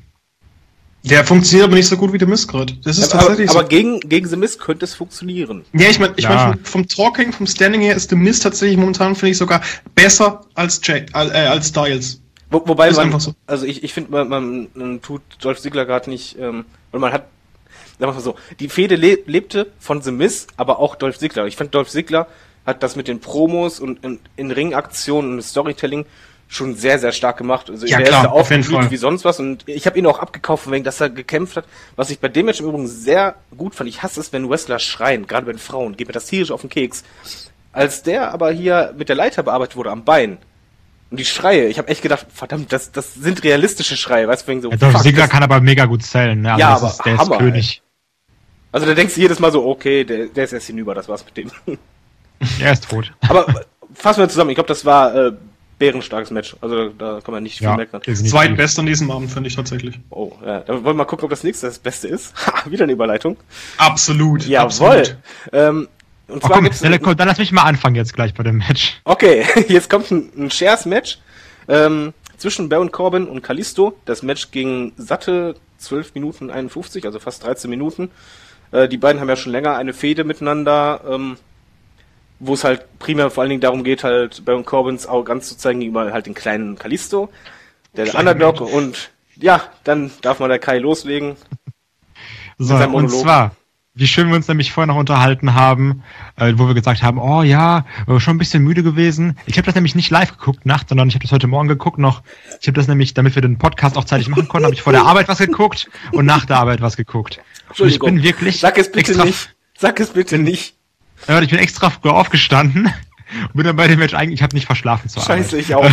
Der funktioniert aber nicht so gut wie The Miz gerade. Das ist aber, tatsächlich aber so. gegen, gegen The Miz könnte es funktionieren. Ja, ich meine, ich Ja. mein, vom, vom Talking, vom Standing her ist The Miz tatsächlich momentan, finde ich, sogar besser als Jay, äh, als Styles. Wo, wobei Ist man, einfach so. also ich, ich finde, man, man, man tut Dolph Ziggler gerade nicht, ähm, und man hat, sagen wir mal so, die Fehde le- lebte von The Miz, aber auch Dolph Ziggler. Ich finde, Dolph Ziggler hat das mit den Promos und in, in Ringaktionen und Storytelling schon sehr, sehr stark gemacht. Also Ja, der klar, ist da auf jeden aufgeblüht Fall. wie sonst was und ich habe ihn auch abgekauft, wegen dass er gekämpft hat. Was ich bei dem Match im Übrigen sehr gut fand, ich hasse es, wenn Wrestler schreien, gerade bei den Frauen, geht mir das tierisch auf den Keks. Als der aber hier mit der Leiter bearbeitet wurde am Bein und die Schreie, ich habe echt gedacht, verdammt, das, das sind realistische Schreie, weißt du, wegen so, Ja, Dolph fuck, Ziggler das- kann aber mega gut zählen, ne? Also Ja, das aber ist, der Hammer, ist König. Also da denkst du jedes Mal so, okay, der, der ist jetzt hinüber, das war's mit dem. Er ist tot. Aber fassen wir zusammen, ich glaube, das war äh, bärenstarkes Match. Also da, da kann man nicht viel Ja, meckern. definitiv. Zweitbest an diesem Abend, finde ich tatsächlich. Oh, ja, dann wollen wir mal gucken, ob das nächste das Beste ist. Ha, wieder eine Überleitung. Absolut. Jawohl. Absolut. Ähm, und Oh, zwar komm, gibt's dann, komm, dann lass mich mal anfangen jetzt gleich bei dem Match. okay, jetzt kommt ein, ein Shares-Match ähm, zwischen Baron Corbin und Kalisto. Das Match ging satte zwölf Minuten einundfünfzig, also fast dreizehn Minuten. Äh, die beiden haben ja schon länger eine Fehde miteinander, ähm, wo es halt primär vor allen Dingen darum geht, halt Baron Corbins Arroganz zu zeigen gegenüber halt den kleinen Kalisto, der, der Kleiner Underdog. Mensch. Und ja, dann darf mal der Kai loslegen. So, seinem und Monolog. zwar, wie schön wir uns nämlich vorher noch unterhalten haben, äh, wo wir gesagt haben, oh ja, äh, schon ein bisschen müde gewesen. Ich habe das nämlich nicht live geguckt, nachts, sondern ich habe das heute Morgen geguckt noch. Ich habe das nämlich, damit wir den Podcast auch zeitig machen konnten, habe ich vor der Arbeit was geguckt und nach der Arbeit was geguckt. Und ich Entschuldigung. bin wirklich Sag es bitte extra, nicht. Sag es bitte nicht. Ja, ich bin extra früh aufgestanden und bin dann bei dem Match eigentlich, ich habe nicht verschlafen zur Scheiße, Arbeit. ich auch.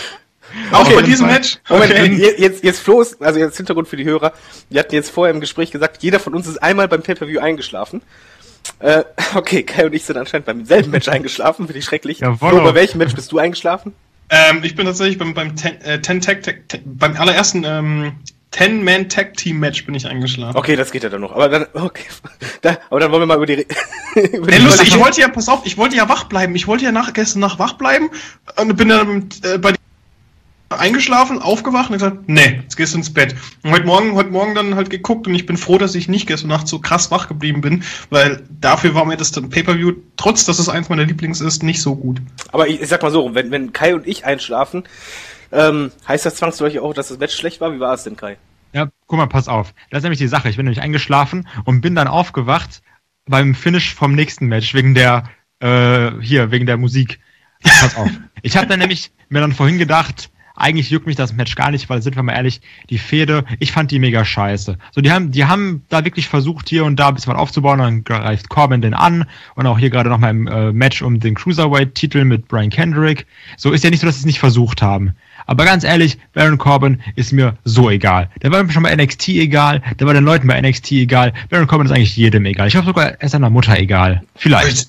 Auch Okay, bei diesem dann- Match? Moment, Okay. je- jetzt, jetzt Flo ist, also jetzt Hintergrund für die Hörer. Wir hatten jetzt vorher im Gespräch gesagt, jeder von uns ist einmal beim Pay-Per-View eingeschlafen. Äh, okay, Kai und ich sind anscheinend beim selben Match eingeschlafen, finde ich schrecklich. Jawohl. Flo, bei welchem Match bist du eingeschlafen? Ähm, ich bin tatsächlich beim, beim, ten, äh, ten Tag, Tag, Tag, beim allerersten ähm, Ten-Man-Tag-Team-Match bin ich eingeschlafen. Okay, das geht ja dann noch. Aber dann, okay. Da, aber dann wollen wir mal über die, Re- über Ey, die lustig, ich wollte ja, pass auf, ich wollte ja wach bleiben. Ich wollte ja nach, gestern Nacht wach bleiben und bin dann äh, bei eingeschlafen, aufgewacht und gesagt, nee, jetzt gehst du ins Bett. Und heute Morgen, heute Morgen dann halt geguckt und ich bin froh, dass ich nicht gestern Nacht so krass wach geblieben bin, weil dafür war mir das dann Pay-Per-View, trotz dass es eins meiner Lieblings ist, nicht so gut. Aber ich, ich sag mal so, wenn, wenn Kai und ich einschlafen, ähm, heißt das zwangsläufig auch, dass das Match schlecht war? Wie war es denn, Kai? Ja, guck mal, pass auf. Das ist nämlich die Sache. Ich bin nämlich eingeschlafen und bin dann aufgewacht beim Finish vom nächsten Match wegen der, äh, hier, wegen der Musik. Pass auf. Ich habe dann nämlich mir dann vorhin gedacht, eigentlich juckt mich das Match gar nicht, weil, sind wir mal ehrlich, die Fehde, ich fand die mega scheiße. So, die haben, die haben da wirklich versucht, hier und da ein bisschen was aufzubauen, dann greift Corbin den an und auch hier gerade noch mal im äh, Match um den Cruiserweight-Titel mit Brian Kendrick. So, ist ja nicht so, dass sie es nicht versucht haben. Aber ganz ehrlich, Baron Corbin ist mir so egal. Der war mir schon bei N X T egal, der war den Leuten bei N X T egal. Baron Corbin ist eigentlich jedem egal. Ich hoffe sogar, er ist seiner Mutter egal. Vielleicht.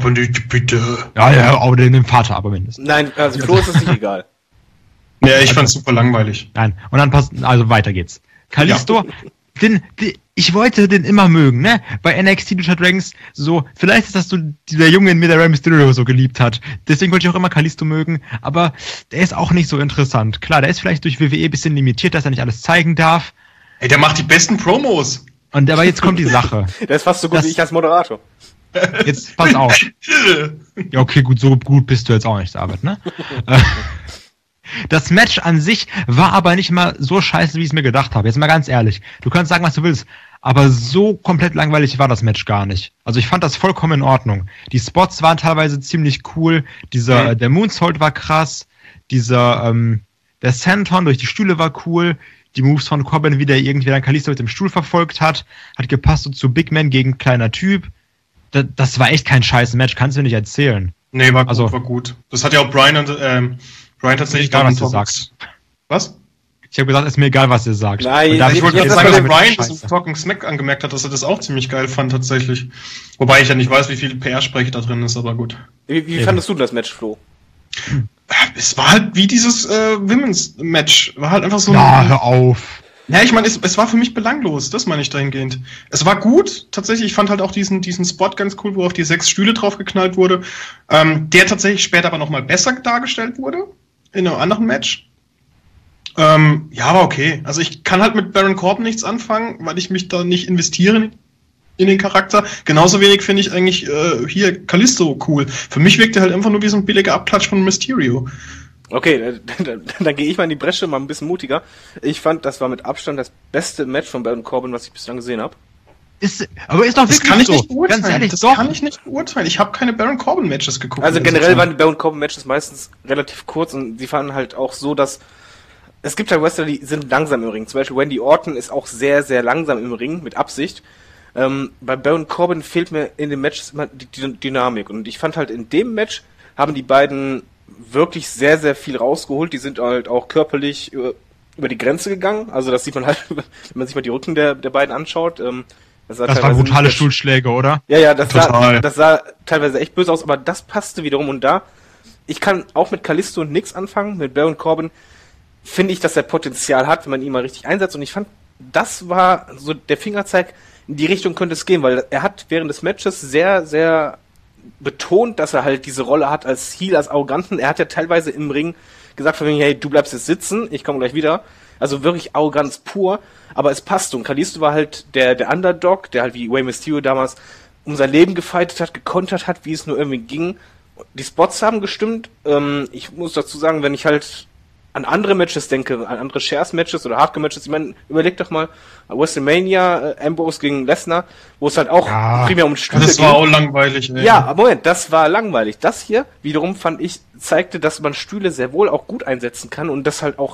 Bitte. Ja, ja, auch dem Vater aber mindestens. Nein, also Flo ist es nicht egal. Ja, ich fand's super langweilig. Nein. Und dann passt, also weiter geht's. Kalisto, den, den, ich wollte den immer mögen, ne? Bei N X T Lucha Dragons, so, vielleicht ist das so dieser Junge in mir, der Rey Mysterio so geliebt hat. Deswegen wollte ich auch immer Kalisto mögen, aber der ist auch nicht so interessant. Klar, der ist vielleicht durch W W E ein bisschen limitiert, dass er nicht alles zeigen darf. Ey, der macht die besten Promos. Und aber jetzt kommt die Sache. Der ist fast so gut Das- wie ich als Moderator. Jetzt pass auf. Ja, okay, gut, so gut bist du jetzt auch nicht, David, ne? Äh, Das Match an sich war aber nicht mal so scheiße, wie ich es mir gedacht habe. Jetzt mal ganz ehrlich. Du kannst sagen, was du willst. Aber so komplett langweilig war das Match gar nicht. Also ich fand das vollkommen in Ordnung. Die Spots waren teilweise ziemlich cool. Dieser, Mhm. der Moonsault war krass. Dieser, ähm, der Senton durch die Stühle war cool. Die Moves von Corbin, wie der irgendwie dann Kalisto mit dem Stuhl verfolgt hat, hat gepasst so zu Big Man gegen kleiner Typ. Das, das war echt kein scheiß Match, kannst du mir nicht erzählen. Nee, war gut, Also- war gut. Das hat ja auch Brian und, ähm, Brian tatsächlich Egal, dann was du Talking- sagst. Was? Ich habe gesagt, ist mir egal, was ihr sagt. Nein, Und da hab ich Ich wollte jetzt jetzt das sagen, dass mit Brian Scheiße. das im Talking Smack angemerkt hat, dass er das auch ziemlich geil fand tatsächlich. Wobei ich ja nicht weiß, wie viel P R-Sprech da drin ist, aber gut. Wie, wie Eben. fandest du das Match, Flo? Es war halt wie dieses äh, Women's Match. War halt einfach so. Ja, hör auf. Ja, ich meine, es, es war für mich belanglos, das meine ich dahingehend. Es war gut, tatsächlich, ich fand halt auch diesen, diesen Spot ganz cool, wo auf die sechs Stühle draufgeknallt wurde, ähm, der tatsächlich später aber nochmal besser dargestellt wurde, in einem anderen Match. Ähm, ja, aber okay. Also ich kann halt mit Baron Corbin nichts anfangen, weil ich mich da nicht investiere in den Charakter. Genauso wenig finde ich eigentlich äh, hier Kalisto cool. Für mich wirkt er halt einfach nur wie so ein billiger Abklatsch von Mysterio. Okay, dann, dann, dann gehe ich mal in die Bresche, mal ein bisschen mutiger. Ich fand, das war mit Abstand das beste Match von Baron Corbin, was ich bislang gesehen habe. Ist, aber ist doch das wirklich kann ich so. nicht beurteilen. Ganz ehrlich, das doch. kann ich nicht beurteilen. Ich habe keine Baron Corbin Matches geguckt. Also generell waren die Baron Corbin Matches meistens relativ kurz und sie fanden halt auch so, dass es gibt halt Wrestler, die sind langsam im Ring. Zum Beispiel Randy Orton ist auch sehr, sehr langsam im Ring, mit Absicht. Ähm, bei Baron Corbin fehlt mir in den Matches immer die, die Dynamik. Und ich fand halt, in dem Match haben die beiden wirklich sehr, sehr viel rausgeholt. Die sind halt auch körperlich über, über die Grenze gegangen. Also das sieht man halt, wenn man sich mal die Rücken der, der beiden anschaut. Ähm, das das waren brutale Stuhlschläge, oder? Ja, ja, das sah, das sah teilweise echt böse aus, aber das passte wiederum. Und da, ich kann auch mit Kalisto nix anfangen. Mit Baron Corbin finde ich, dass er Potenzial hat, wenn man ihn mal richtig einsetzt. Und ich fand, das war so der Fingerzeig, in die Richtung könnte es gehen, weil er hat während des Matches sehr, sehr betont, dass er halt diese Rolle hat als Heel, als Arroganten. Er hat ja teilweise im Ring gesagt von wegen, hey, du bleibst jetzt sitzen, ich komme gleich wieder. Also wirklich Arroganz pur, aber es passt. Und Kalisto war halt der, der Underdog, der halt wie Rey Mysterio damals um sein Leben gefightet hat, gekontert hat, wie es nur irgendwie ging. Die Spots haben gestimmt. Ähm, ich muss dazu sagen, wenn ich halt an andere Matches denke, an andere Shares-Matches oder Hardcore-Matches, ich meine, überleg doch mal, WrestleMania, äh, Ambrose gegen Lesnar, wo es halt auch ja, primär um Stühle ging. Das war auch langweilig, ey. Ja, aber Moment, das war langweilig. Das hier, wiederum fand ich, zeigte, dass man Stühle sehr wohl auch gut einsetzen kann und das halt auch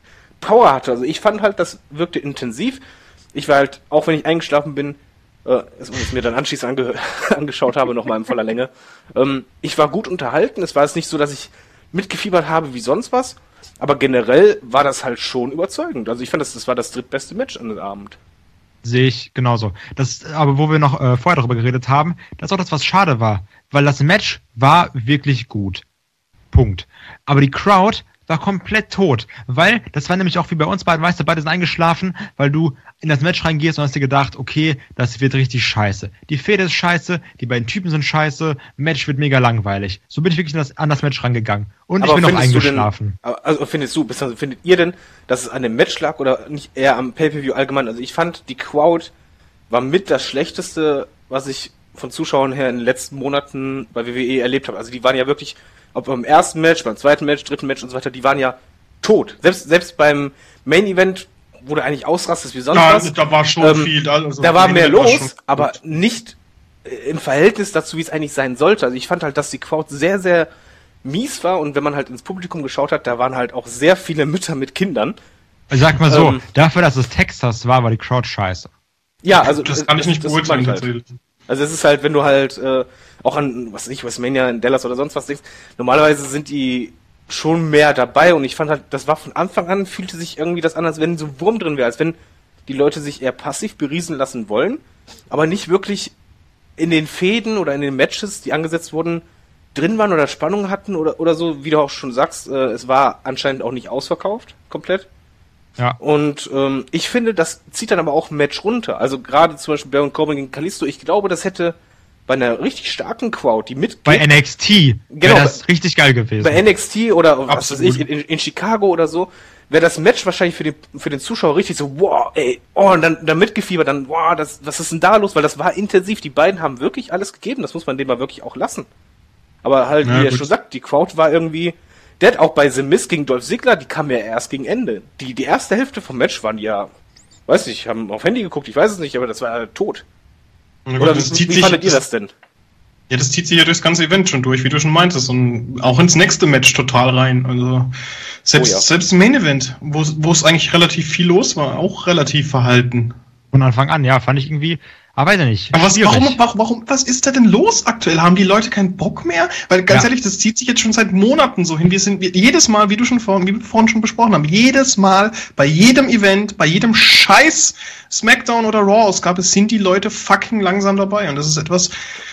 Power hatte. Also ich fand halt, das wirkte intensiv. Ich war halt, auch wenn ich eingeschlafen bin, äh, es mir dann anschließend ange- angeschaut habe, nochmal in voller Länge, ähm, ich war gut unterhalten. Es war jetzt nicht so, dass ich mitgefiebert habe wie sonst was. Aber generell war das halt schon überzeugend. Also ich fand, das, das war das drittbeste Match an dem Abend. Sehe ich genauso. Das, aber wo wir noch äh, vorher darüber geredet haben, das ist auch das, was schade war. Weil das Match war wirklich gut. Punkt. Aber die Crowd war komplett tot. Weil, das war nämlich auch wie bei uns beiden, weißt du, beide sind eingeschlafen, weil du in das Match reingehst und hast dir gedacht, okay, das wird richtig scheiße. Die Fehde ist scheiße, die beiden Typen sind scheiße, Match wird mega langweilig. So bin ich wirklich an das, an das Match rangegangen. Und aber ich bin noch eingeschlafen. Denn, also findest du, beziehungsweise findet ihr denn, dass es an dem Match lag oder nicht eher am Pay-Per-View allgemein? Also ich fand, die Crowd war mit das Schlechteste, was ich von Zuschauern her in den letzten Monaten bei W W E erlebt habe. Also die waren ja wirklich, ob beim ersten Match, beim zweiten Match, dritten Match und so weiter, die waren ja tot. Selbst, selbst beim Main Event, wo du eigentlich ausrastest wie sonst ja, was. Da war schon ähm, viel. Also da war mehr los, war aber nicht im Verhältnis dazu, wie es eigentlich sein sollte. Also ich fand halt, dass die Crowd sehr, sehr mies war und wenn man halt ins Publikum geschaut hat, da waren halt auch sehr viele Mütter mit Kindern. Sag mal so, ähm, dafür, dass es Texas war, war die Crowd scheiße. Ja, also das kann ich nicht beurteilen. Halt. Also es ist halt, wenn du halt äh, auch an, was weiß ich, WrestleMania in Dallas oder sonst was denkst, normalerweise sind die schon mehr dabei und ich fand halt, das war von Anfang an, fühlte sich irgendwie das an, als wenn so ein Wurm drin wäre, als wenn die Leute sich eher passiv beriesen lassen wollen, aber nicht wirklich in den Fäden oder in den Matches, die angesetzt wurden, drin waren oder Spannung hatten oder oder so, wie du auch schon sagst, äh, es war anscheinend auch nicht ausverkauft, komplett. Ja. Und ähm, ich finde, das zieht dann aber auch ein Match runter. Also gerade zum Beispiel Baron Corbin gegen Kalisto, ich glaube, das hätte bei einer richtig starken Crowd, die mitgeht... Bei N X T genau, wäre das richtig geil gewesen. Bei N X T oder was Absolut. weiß ich, in, in Chicago oder so, wäre das Match wahrscheinlich für den, für den Zuschauer richtig so, wow, ey, oh, und dann, dann mitgefiebert, dann, wow, das, was ist denn da los? Weil das war intensiv, die beiden haben wirklich alles gegeben, das muss man denen mal wirklich auch lassen. Aber halt, ja, wie er gut. schon sagt, die Crowd war irgendwie... Der hat auch bei The Miz gegen Dolph Ziggler, die kam ja erst gegen Ende. Die, die erste Hälfte vom Match waren ja, weiß nicht, haben auf Handy geguckt, ich weiß es nicht, aber das war ja tot. Ja, gut, Oder das wie, zieht wie sich, fandet ihr das denn? Ja, das zieht sich ja durchs ganze Event schon durch, wie du schon meintest, und auch ins nächste Match total rein. Also selbst, Oh ja. selbst im Main Event, wo wo es eigentlich relativ viel los war, auch relativ verhalten. Von Anfang an, ja, fand ich irgendwie, aber weiß ich nicht. Aber was, schwierig. warum, warum, warum, was ist da denn los aktuell? Haben die Leute keinen Bock mehr? Weil ganz Ja. ehrlich, das zieht sich jetzt schon seit Monaten so hin. Wir sind wir, jedes Mal, wie du schon vorhin, wie wir vorhin schon besprochen haben, jedes Mal bei jedem Event, bei jedem Scheiß Smackdown oder Raw Ausgabe sind die Leute fucking langsam dabei. Und das ist etwas,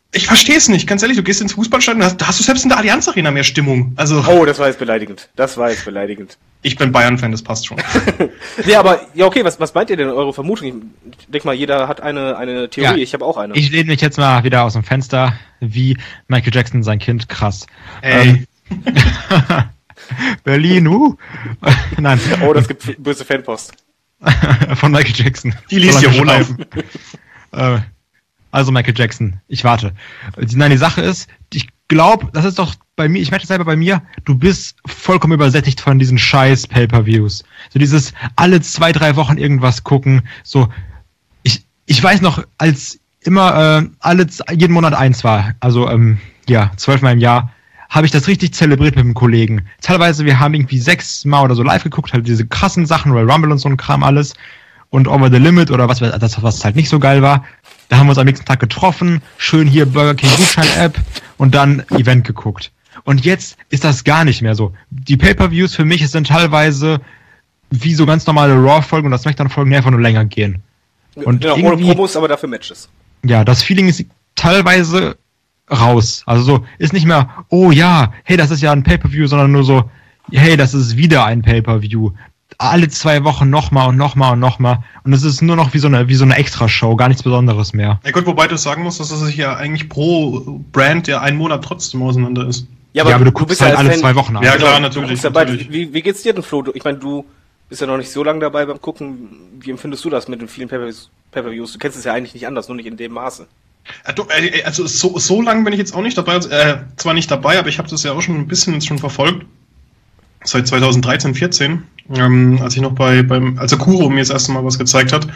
Ich verstehe es nicht, ganz ehrlich, du gehst ins Fußballstadion, da hast, da hast du selbst in der Allianz Arena mehr Stimmung. Also, Oh, das war jetzt beleidigend. Das war jetzt beleidigend. ich bin Bayern-Fan, das passt schon. Nee, aber, ja, okay, was, was meint ihr denn, eure Vermutung? Ich denke mal, jeder hat eine, eine Theorie, Ja, ich habe auch eine. Ich lehne mich jetzt mal wieder aus dem Fenster, wie Michael Jackson sein Kind, krass. Ey. Ähm, Berlin, uh. Nein. Oh, das gibt böse Fanpost. Von Michael Jackson. Die liest Soll ja er Olaf. schreiben. äh, also Michael Jackson, ich warte. Die, nein, die Sache ist, ich glaube, das ist doch bei mir, ich merke das selber bei mir, du bist vollkommen übersättigt von diesen scheiß Pay-Per-Views. So dieses alle zwei, drei Wochen irgendwas gucken, so, ich, ich weiß noch, als immer äh, alle, jeden Monat eins war, also ähm, ja, zwölfmal im Jahr, habe ich das richtig zelebriert mit einem Kollegen. Teilweise, wir haben irgendwie sechsmal oder so live geguckt, halt diese krassen Sachen, Royal Rumble und so ein Kram alles und Over the Limit oder was, das, was halt nicht so geil war. Da haben wir uns am nächsten Tag getroffen, schön hier Burger King Gutschein-App und dann Event geguckt. Und jetzt ist das gar nicht mehr so. Die Pay-Per-Views für mich sind teilweise wie so ganz normale Raw-Folgen und das Smackdown-Folgen, die einfach nur länger gehen. Und Genau, ohne irgendwie, Promos, aber dafür Matches. ja, das Feeling ist teilweise raus. Also so, ist nicht mehr, oh ja, hey, das ist ja ein Pay-Per-View, sondern nur so, hey, das ist wieder ein Pay-Per-View. Alle zwei Wochen nochmal und nochmal und nochmal. Und es ist nur noch wie so eine, wie so eine Extra-Show, gar nichts Besonderes mehr. Ja gut, wobei du sagen musst, dass es sich ja eigentlich pro Brand ja einen Monat trotzdem auseinander ist. Ja, aber du guckst halt als alle Fan- zwei Wochen an. Ja, Genau, klar, du natürlich, guckst dabei. natürlich. Wie, wie geht's dir denn, Flo? Du- Ich meine, du bist ja noch nicht so lange dabei beim Gucken. Wie empfindest du das mit den vielen Pay-Per-Views? Pay-Per-Views? Du kennst es ja eigentlich nicht anders, nur nicht in dem Maße. Äh, du, äh, Also so, so lange bin ich jetzt auch nicht dabei, also, äh, zwar nicht dabei, aber ich habe das ja auch schon ein bisschen jetzt schon verfolgt. Seit zweitausenddreizehn, vierzehn, ähm, als ich noch bei, beim, als Akuro mir das erste Mal was gezeigt hat.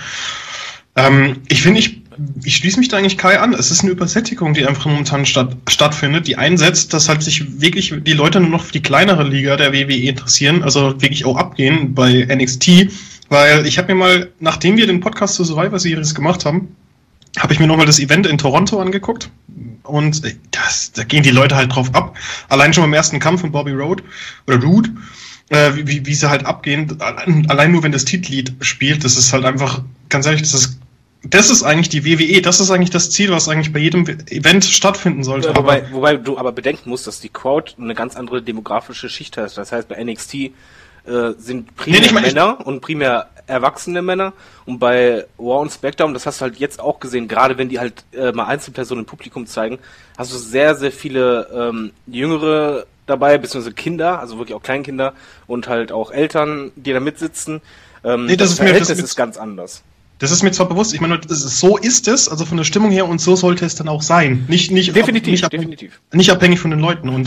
Ähm, ich finde, ich, ich schließe mich da eigentlich Kai an. Es ist eine Übersättigung, die einfach momentan statt, stattfindet, die einsetzt, dass halt sich wirklich die Leute nur noch für die kleinere Liga der W W E interessieren, also wirklich auch abgehen bei N X T, weil ich habe mir mal, nachdem wir den Podcast zur Survivor Series gemacht haben, habe ich mir nochmal das Event in Toronto angeguckt und das, da gehen die Leute halt drauf ab. Allein schon beim ersten Kampf von Bobby Roode oder Roode, äh, wie, wie sie halt abgehen, allein nur wenn das Titellied spielt, das ist halt einfach, ganz ehrlich, das ist, das ist eigentlich die W W E, das ist eigentlich das Ziel, was eigentlich bei jedem Event stattfinden sollte. Ja, wobei, wobei du aber bedenken musst, dass die Crowd eine ganz andere demografische Schicht hat. Das heißt, bei N X T äh, sind primär Nee, ich mein, Männer und primär erwachsene Männer und bei Raw und SmackDown, das hast du halt jetzt auch gesehen, gerade wenn die halt äh, mal Einzelpersonen im Publikum zeigen, hast du sehr, sehr viele ähm, Jüngere dabei, beziehungsweise Kinder, also wirklich auch Kleinkinder und halt auch Eltern, die da mitsitzen. Ähm, Nee, das das ist mir- Verhältnis das ist- ist ganz anders. Das ist mir zwar bewusst, ich meine, das ist, so ist es, also von der Stimmung her und so sollte es dann auch sein. Nicht, nicht, Definitiv, nicht, ab, definitiv. nicht abhängig von den Leuten. Und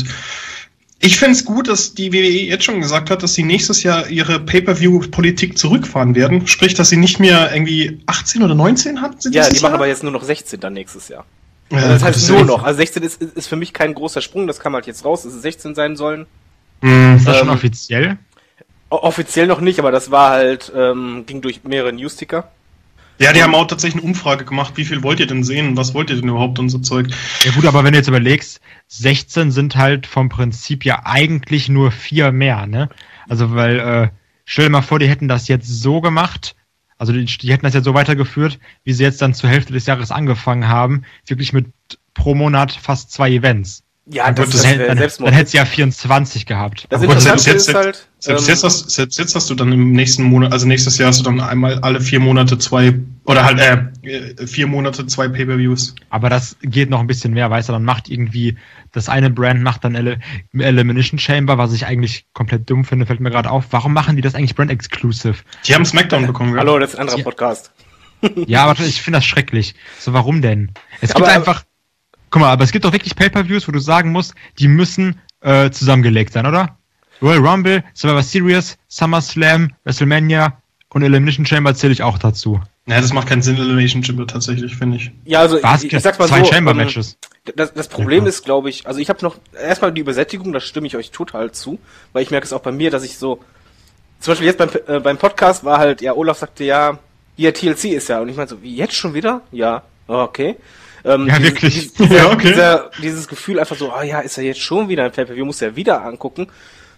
ich finde es gut, dass die W W E jetzt schon gesagt hat, dass sie nächstes Jahr ihre Pay-Per-View-Politik zurückfahren werden. Sprich, dass sie nicht mehr irgendwie achtzehn oder neunzehn hatten. Sie Ja, dieses die machen Jahr? aber jetzt nur noch sechzehn dann nächstes Jahr. Ja, Also das gut, heißt ist nur ja- noch. Also sechzehn ist, ist ist für mich kein großer Sprung, das kam halt jetzt raus, dass es sechzehn sein sollen. Hm. Ist das schon Ähm, offiziell? O- Offiziell noch nicht, aber das war halt, ähm, ging durch mehrere Newsticker. Ja, die haben auch tatsächlich eine Umfrage gemacht. Wie viel wollt ihr denn sehen? Was wollt ihr denn überhaupt und so Zeug? Ja gut, aber wenn du jetzt überlegst, sechzehn sind halt vom Prinzip ja eigentlich nur vier mehr, ne? Also weil, äh, stell dir mal vor, die hätten das jetzt so gemacht, also die, die hätten das jetzt so weitergeführt, wie sie jetzt dann zur Hälfte des Jahres angefangen haben, wirklich mit pro Monat fast zwei Events. Ja, Dann, das, das das hätte- wäre dann, Selbstmord. dann hätte sie ja vierundzwanzig gehabt. Das Aber gut, Interessante selbst ist jetzt- halt, Selbst, ähm, jetzt hast, selbst jetzt hast du dann im nächsten Monat, also nächstes Jahr hast du dann einmal alle vier Monate zwei, oder halt, äh, vier Monate zwei Pay-Per-Views. aber das geht noch ein bisschen mehr, weißt du, dann macht irgendwie, das eine Brand macht dann Ele Elimination Chamber, was ich eigentlich komplett dumm finde, fällt mir gerade auf. Warum machen die das eigentlich Brand Exclusive? Die haben Smackdown bekommen, gell? hallo, das ist ein anderer Ja. Podcast. Ja, aber ich finde das schrecklich. So, warum denn? Es gibt Aber- einfach, guck mal, aber es gibt doch wirklich Pay-Per-Views, wo du sagen musst, die müssen äh, zusammengelegt sein, oder? Royal Rumble, Survivor Series, SummerSlam, WrestleMania und Elimination Chamber zähle ich auch dazu. Naja, das macht keinen Sinn, Elimination Chamber tatsächlich, finde ich. Ja, also Was? ich, ich sag's mal Zwei so. Chamber-Matches. ähm, Das, das Problem Ja. ist, glaube ich, also ich habe noch erstmal die Übersättigung, da stimme ich euch total zu, weil ich merke es auch bei mir, dass ich so, zum Beispiel jetzt beim, äh, beim Podcast war halt, ja, Olaf sagte ja, hier T L C ist ja, und ich meine so, wie jetzt schon wieder? Ja, oh, okay. Ähm, Ja, dieses- wirklich. Dieses, dieser, Ja, okay. dieser, dieses Gefühl einfach so, ah ja, ist er jetzt schon wieder ein Pay-Per-View, muss er wieder angucken.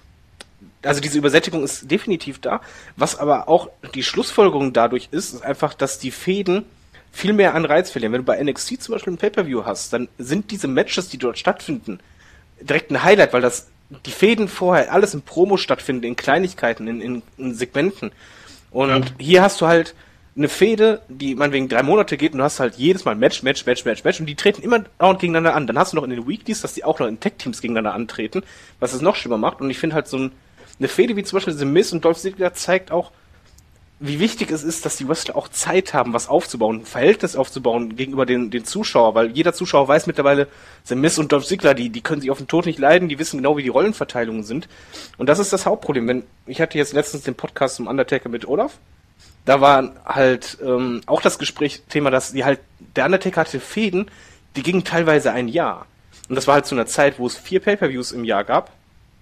Also diese Übersättigung ist definitiv da. Was aber auch die Schlussfolgerung dadurch ist, ist einfach, dass die Fäden viel mehr an Reiz verlieren. Wenn du bei N X T zum Beispiel ein Pay-Per-View hast, dann sind diese Matches, die dort stattfinden, direkt ein Highlight, weil das die Fäden vorher alles in Promo stattfinden, in Kleinigkeiten, in, in, in Segmenten. Und ja. hier hast du halt eine Fehde, die meinetwegen drei Monate geht und du hast halt jedes Mal Match, Match, Match, Match, Match und die treten immer dauernd gegeneinander an. Dann hast du noch in den Weeklies, dass die auch noch in Tag-Teams gegeneinander antreten, was es noch schlimmer macht. Und ich finde halt so ein, eine Fehde wie zum Beispiel The Miz und Dolph Ziggler zeigt auch, wie wichtig es ist, dass die Wrestler auch Zeit haben, was aufzubauen, ein Verhältnis aufzubauen gegenüber den, den Zuschauer, weil jeder Zuschauer weiß mittlerweile, The Miz und Dolph Ziggler, die, die können sich auf den Tod nicht leiden, die wissen genau, wie die Rollenverteilungen sind. Und das ist das Hauptproblem. Wenn, ich hatte jetzt letztens den Podcast zum Undertaker mit Olaf, da war halt ähm, auch das Gesprächsthema, dass die halt, der Undertaker hatte Fäden, die gingen teilweise ein Jahr. Und das war halt zu einer Zeit, wo es vier Pay-Per-Views im Jahr gab.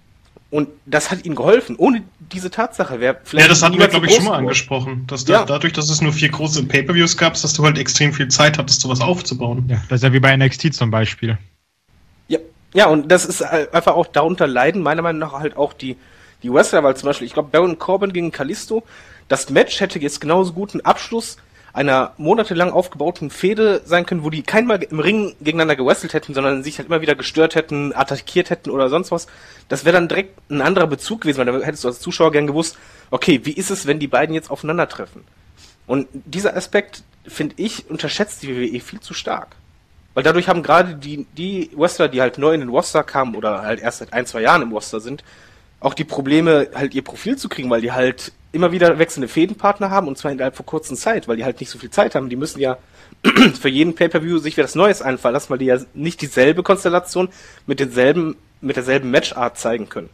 Und das hat ihnen geholfen. Ohne diese Tatsache wäre vielleicht. Ja, das hatten wir, glaube ich, schon mal angesprochen. Dass da, ja. Dadurch, dass es nur vier große Pay-Per-Views gab, dass du halt extrem viel Zeit hattest, sowas aufzubauen. Ja, das ist ja wie bei N X T zum Beispiel. Ja, ja, und das ist einfach auch, darunter leiden meiner Meinung nach halt auch die, die Wrestler, weil zum Beispiel, ich glaube, Baron Corbin gegen Kalisto, das Match hätte jetzt genauso gut ein Abschluss einer monatelang aufgebauten Fehde sein können, wo die keinmal im Ring gegeneinander gewrestelt hätten, sondern sich halt immer wieder gestört hätten, attackiert hätten oder sonst was. Das wäre dann direkt ein anderer Bezug gewesen, weil da hättest du als Zuschauer gern gewusst, okay, wie ist es, wenn die beiden jetzt aufeinandertreffen? Und dieser Aspekt, finde ich, unterschätzt die W W E viel zu stark. Weil dadurch haben gerade die, die Wrestler, die halt neu in den Roster kamen oder halt erst seit ein, zwei Jahren im Roster sind, auch die Probleme, halt ihr Profil zu kriegen, weil die halt immer wieder wechselnde Fädenpartner haben, und zwar innerhalb von kurzer Zeit, weil die halt nicht so viel Zeit haben. Die müssen ja für jeden Pay-Per-View sich wieder das Neues einfallen lassen, weil die ja nicht dieselbe Konstellation mit denselben, mit derselben Matchart zeigen können.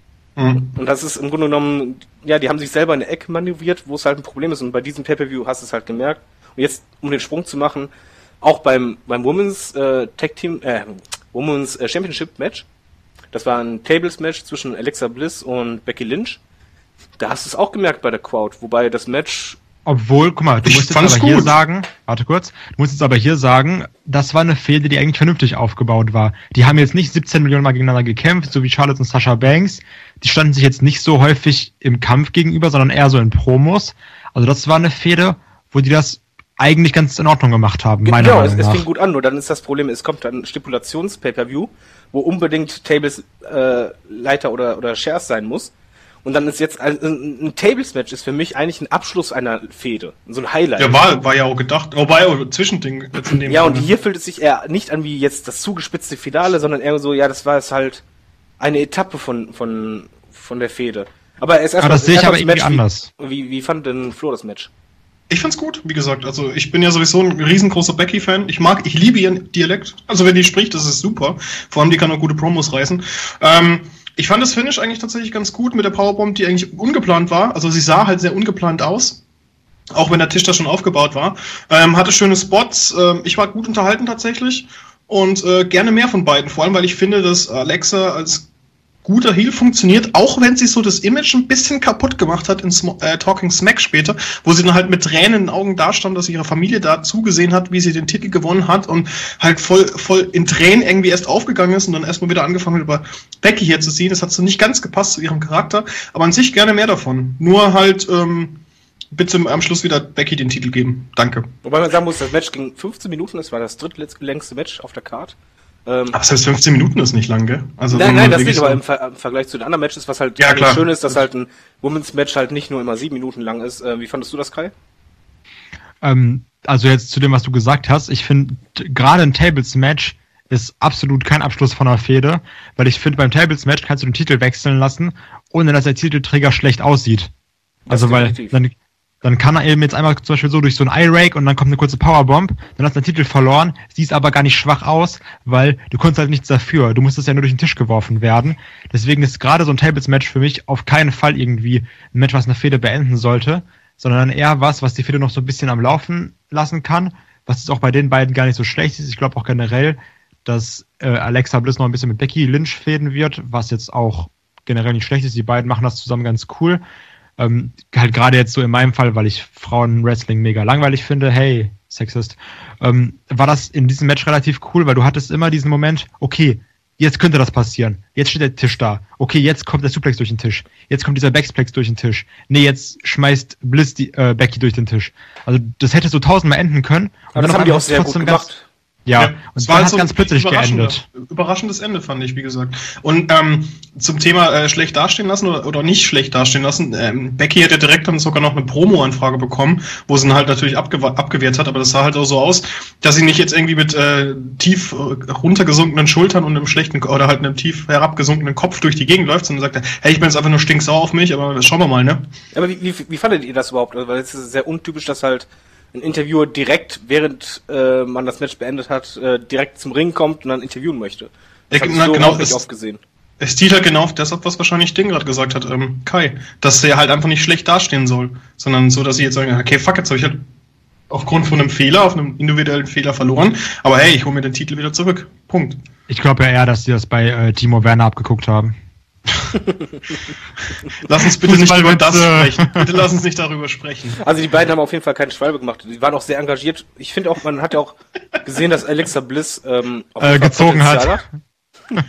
Mhm. Und das ist im Grunde genommen, ja, die haben sich selber in eine Ecke manövriert, wo es halt ein Problem ist, und bei diesem Pay-Per-View hast du es halt gemerkt. Und jetzt, um den Sprung zu machen, auch beim, beim Women's äh, Tag Team, äh, Women's äh, Championship Match, das war ein Tables-Match zwischen Alexa Bliss und Becky Lynch. Da hast du es auch gemerkt bei der Crowd, wobei das Match... Obwohl, guck mal, du musst jetzt aber gut. hier sagen, warte kurz, du musst jetzt aber hier sagen, das war eine Fehde, die eigentlich vernünftig aufgebaut war. Die haben jetzt nicht siebzehn Millionen Mal gegeneinander gekämpft, so wie Charlotte und Sasha Banks. Die standen sich jetzt nicht so häufig im Kampf gegenüber, sondern eher so in Promos. Also das war eine Fehde, wo die das eigentlich ganz in Ordnung gemacht haben, meiner Meinung nach. Genau, es, es fing gut an, nur dann ist das Problem, es kommt dann Stipulations-Pay-Per-View, wo unbedingt Tables äh, Leiter oder, oder Shares sein muss. Und dann ist jetzt ein, ein Tables-Match ist für mich eigentlich ein Abschluss einer Fehde. So ein Highlight. Ja, war, war ja auch gedacht. Wobei, oh, Zwischending. Jetzt in dem ja, Fall. Und hier fühlt es sich eher nicht an wie jetzt das zugespitzte Finale, sondern eher so, ja, das war jetzt halt eine Etappe von, von, von der Fehde. Aber, es aber das sehe ich aber irgendwie Match, anders. Wie, wie, wie fand denn Flo das Match? Ich fand's gut, wie gesagt. Also ich bin ja sowieso ein riesengroßer Becky-Fan. Ich mag, ich liebe ihren Dialekt. Also wenn die spricht, das ist super. Vor allem, die kann auch gute Promos reißen. Ähm, ich fand das Finish eigentlich tatsächlich ganz gut mit der Powerbomb, die eigentlich ungeplant war. Also sie sah halt sehr ungeplant aus. Auch wenn der Tisch da schon aufgebaut war. Ähm, hatte schöne Spots. Ähm, ich war gut unterhalten tatsächlich. Und äh, gerne mehr von beiden. Vor allem, weil ich finde, dass Alexa als guter Heel funktioniert, auch wenn sie so das Image ein bisschen kaputt gemacht hat in Sm- äh, Talking Smack später, wo sie dann halt mit Tränen in den Augen dastand, dass ihre Familie da zugesehen hat, wie sie den Titel gewonnen hat und halt voll voll in Tränen irgendwie erst aufgegangen ist und dann erstmal wieder angefangen hat, über Becky hier zu ziehen. Das hat so nicht ganz gepasst zu ihrem Charakter, aber an sich gerne mehr davon. Nur halt ähm, bitte am Schluss wieder Becky den Titel geben. Danke. Wobei man sagen muss, das Match ging fünfzehn Minuten, das war das drittlängste Match auf der Card. Ähm, aber selbst fünfzehn Minuten ist nicht lang, gell? Also nein, nein, das nicht, aber im, Ver- im Vergleich zu den anderen Matches, was halt ja, klar. schön ist, dass halt ein Women's Match halt nicht nur immer sieben Minuten lang ist. Äh, wie fandest du das, Kai? Ähm, also jetzt zu dem, was du gesagt hast, ich finde, gerade ein Tables-Match ist absolut kein Abschluss von einer Fehde, weil ich finde, beim Tables-Match kannst du den Titel wechseln lassen, ohne dass der Titelträger schlecht aussieht. Das also weil dann, dann kann er eben jetzt einmal zum Beispiel so durch so ein Eye-Rake und dann kommt eine kurze Powerbomb, dann hast du den Titel verloren, siehst aber gar nicht schwach aus, weil du konntest halt nichts dafür. Du musstest ja nur durch den Tisch geworfen werden. Deswegen ist gerade so ein Tables-Match für mich auf keinen Fall irgendwie ein Match, was eine Fehde beenden sollte, sondern eher was, was die Fehde noch so ein bisschen am Laufen lassen kann, was jetzt auch bei den beiden gar nicht so schlecht ist. Ich glaube auch generell, dass äh, Alexa Bliss noch ein bisschen mit Becky Lynch fäden wird, was jetzt auch generell nicht schlecht ist. Die beiden machen das zusammen ganz cool. Ähm, halt gerade jetzt so in meinem Fall, weil ich Frauenwrestling mega langweilig finde, hey, Sexist, ähm, war das in diesem Match relativ cool, weil du hattest immer diesen Moment, okay, jetzt könnte das passieren. Jetzt steht der Tisch da. Okay, jetzt kommt der Suplex durch den Tisch. Jetzt kommt dieser Backsplex durch den Tisch. Nee, jetzt schmeißt Bliss die, äh, Becky durch den Tisch. Also das hätte so tausendmal enden können. Aber das haben die auch sehr gut gemacht. Ja, ja, und es dann war halt hat so ganz plötzlich geendet. Überraschendes Ende, fand ich, wie gesagt. Und ähm, zum Thema äh, schlecht dastehen lassen oder, oder nicht schlecht dastehen lassen, ähm, Becky hätte direkt dann sogar noch eine Promo-Anfrage bekommen, wo sie ihn halt natürlich abgew- abgewehrt hat, aber das sah halt auch so aus, dass sie nicht jetzt irgendwie mit äh, tief äh, runtergesunkenen Schultern und einem schlechten oder halt einem tief herabgesunkenen Kopf durch die Gegend läuft, sondern sagt, hey, ich bin jetzt einfach nur stinksauer auf mich, aber schauen wir mal, ne? Aber wie, wie, wie fandet ihr das überhaupt? Weil es ist sehr untypisch, dass halt ein Interviewer direkt, während äh, man das Match beendet hat, äh, direkt zum Ring kommt und dann interviewen möchte. Das Ja, hab ich na, so genau, auch nicht es- oft gesehen. Es zielt halt genau auf das ab, was wahrscheinlich Ding gerade gesagt hat, ähm, Kai, dass er halt einfach nicht schlecht dastehen soll, sondern so, dass sie jetzt sagen, okay, fuck, jetzt habe ich halt aufgrund von einem Fehler, auf einem individuellen Fehler verloren, aber hey, ich hole mir den Titel wieder zurück. Punkt. Ich glaube ja eher, dass die das bei äh, Timo Werner abgeguckt haben. Lass uns bitte nicht über das Fußballwitze. sprechen. Bitte lass uns nicht darüber sprechen. Also die beiden haben auf jeden Fall keine Schwalbe gemacht. Die waren auch sehr engagiert. Ich finde auch, man hat ja auch gesehen, dass Alexa Bliss ähm, auf Äh, jeden Fall gezogen hat. Potenzial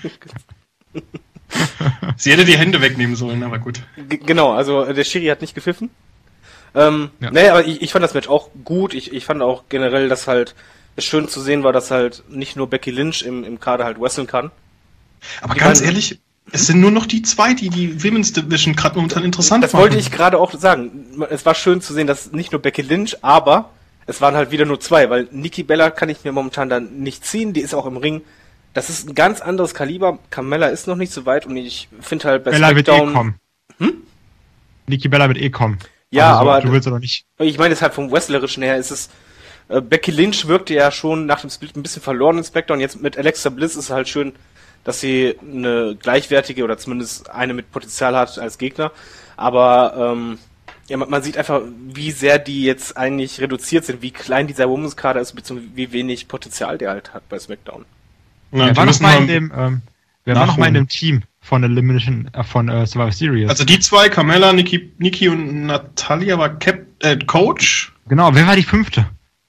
Sie hätte die Hände wegnehmen sollen, aber gut. G- genau, also äh, der Schiri hat nicht gepfiffen. Ähm, Ja. Naja, aber ich, ich fand das Match auch gut. Ich, ich fand auch generell, dass halt es schön zu sehen war, dass halt nicht nur Becky Lynch im, im Kader halt wresteln kann. Aber Die ganz beiden- ehrlich, es sind nur noch die zwei, die die Women's Division gerade momentan interessant Das machen. wollte ich gerade auch sagen. Es war schön zu sehen, dass nicht nur Becky Lynch, aber es waren halt wieder nur zwei, weil Nikki Bella kann ich mir momentan dann nicht ziehen. Die ist auch im Ring. Das ist ein ganz anderes Kaliber. Carmella ist noch nicht so weit und ich finde halt bei Bella wird eh SmackDown... kommen. Hm? Niki Bella wird eh kommen. Ja, Also, aber- Du willst oder nicht. Ich meine, deshalb vom Wrestlerischen her ist es... Äh, Becky Lynch wirkte ja schon nach dem Split ein bisschen verloren in SmackDown. Jetzt mit Alexa Bliss ist es halt schön, dass sie eine gleichwertige oder zumindest eine mit Potenzial hat als Gegner. Aber ähm, ja, man, man sieht einfach, wie sehr die jetzt eigentlich reduziert sind, wie klein dieser Women's Kader ist, beziehungsweise wie wenig Potenzial der halt hat bei SmackDown. Ja, Wer die war noch müssen mal mal- in dem, ähm, wer war noch mal in nachholen. dem Team von Elimination, äh, von äh, Survivor Series? Also die zwei, Carmella, Nikki, Nikki und Natalia war Cap äh, Coach. genau, wer war die fünfte?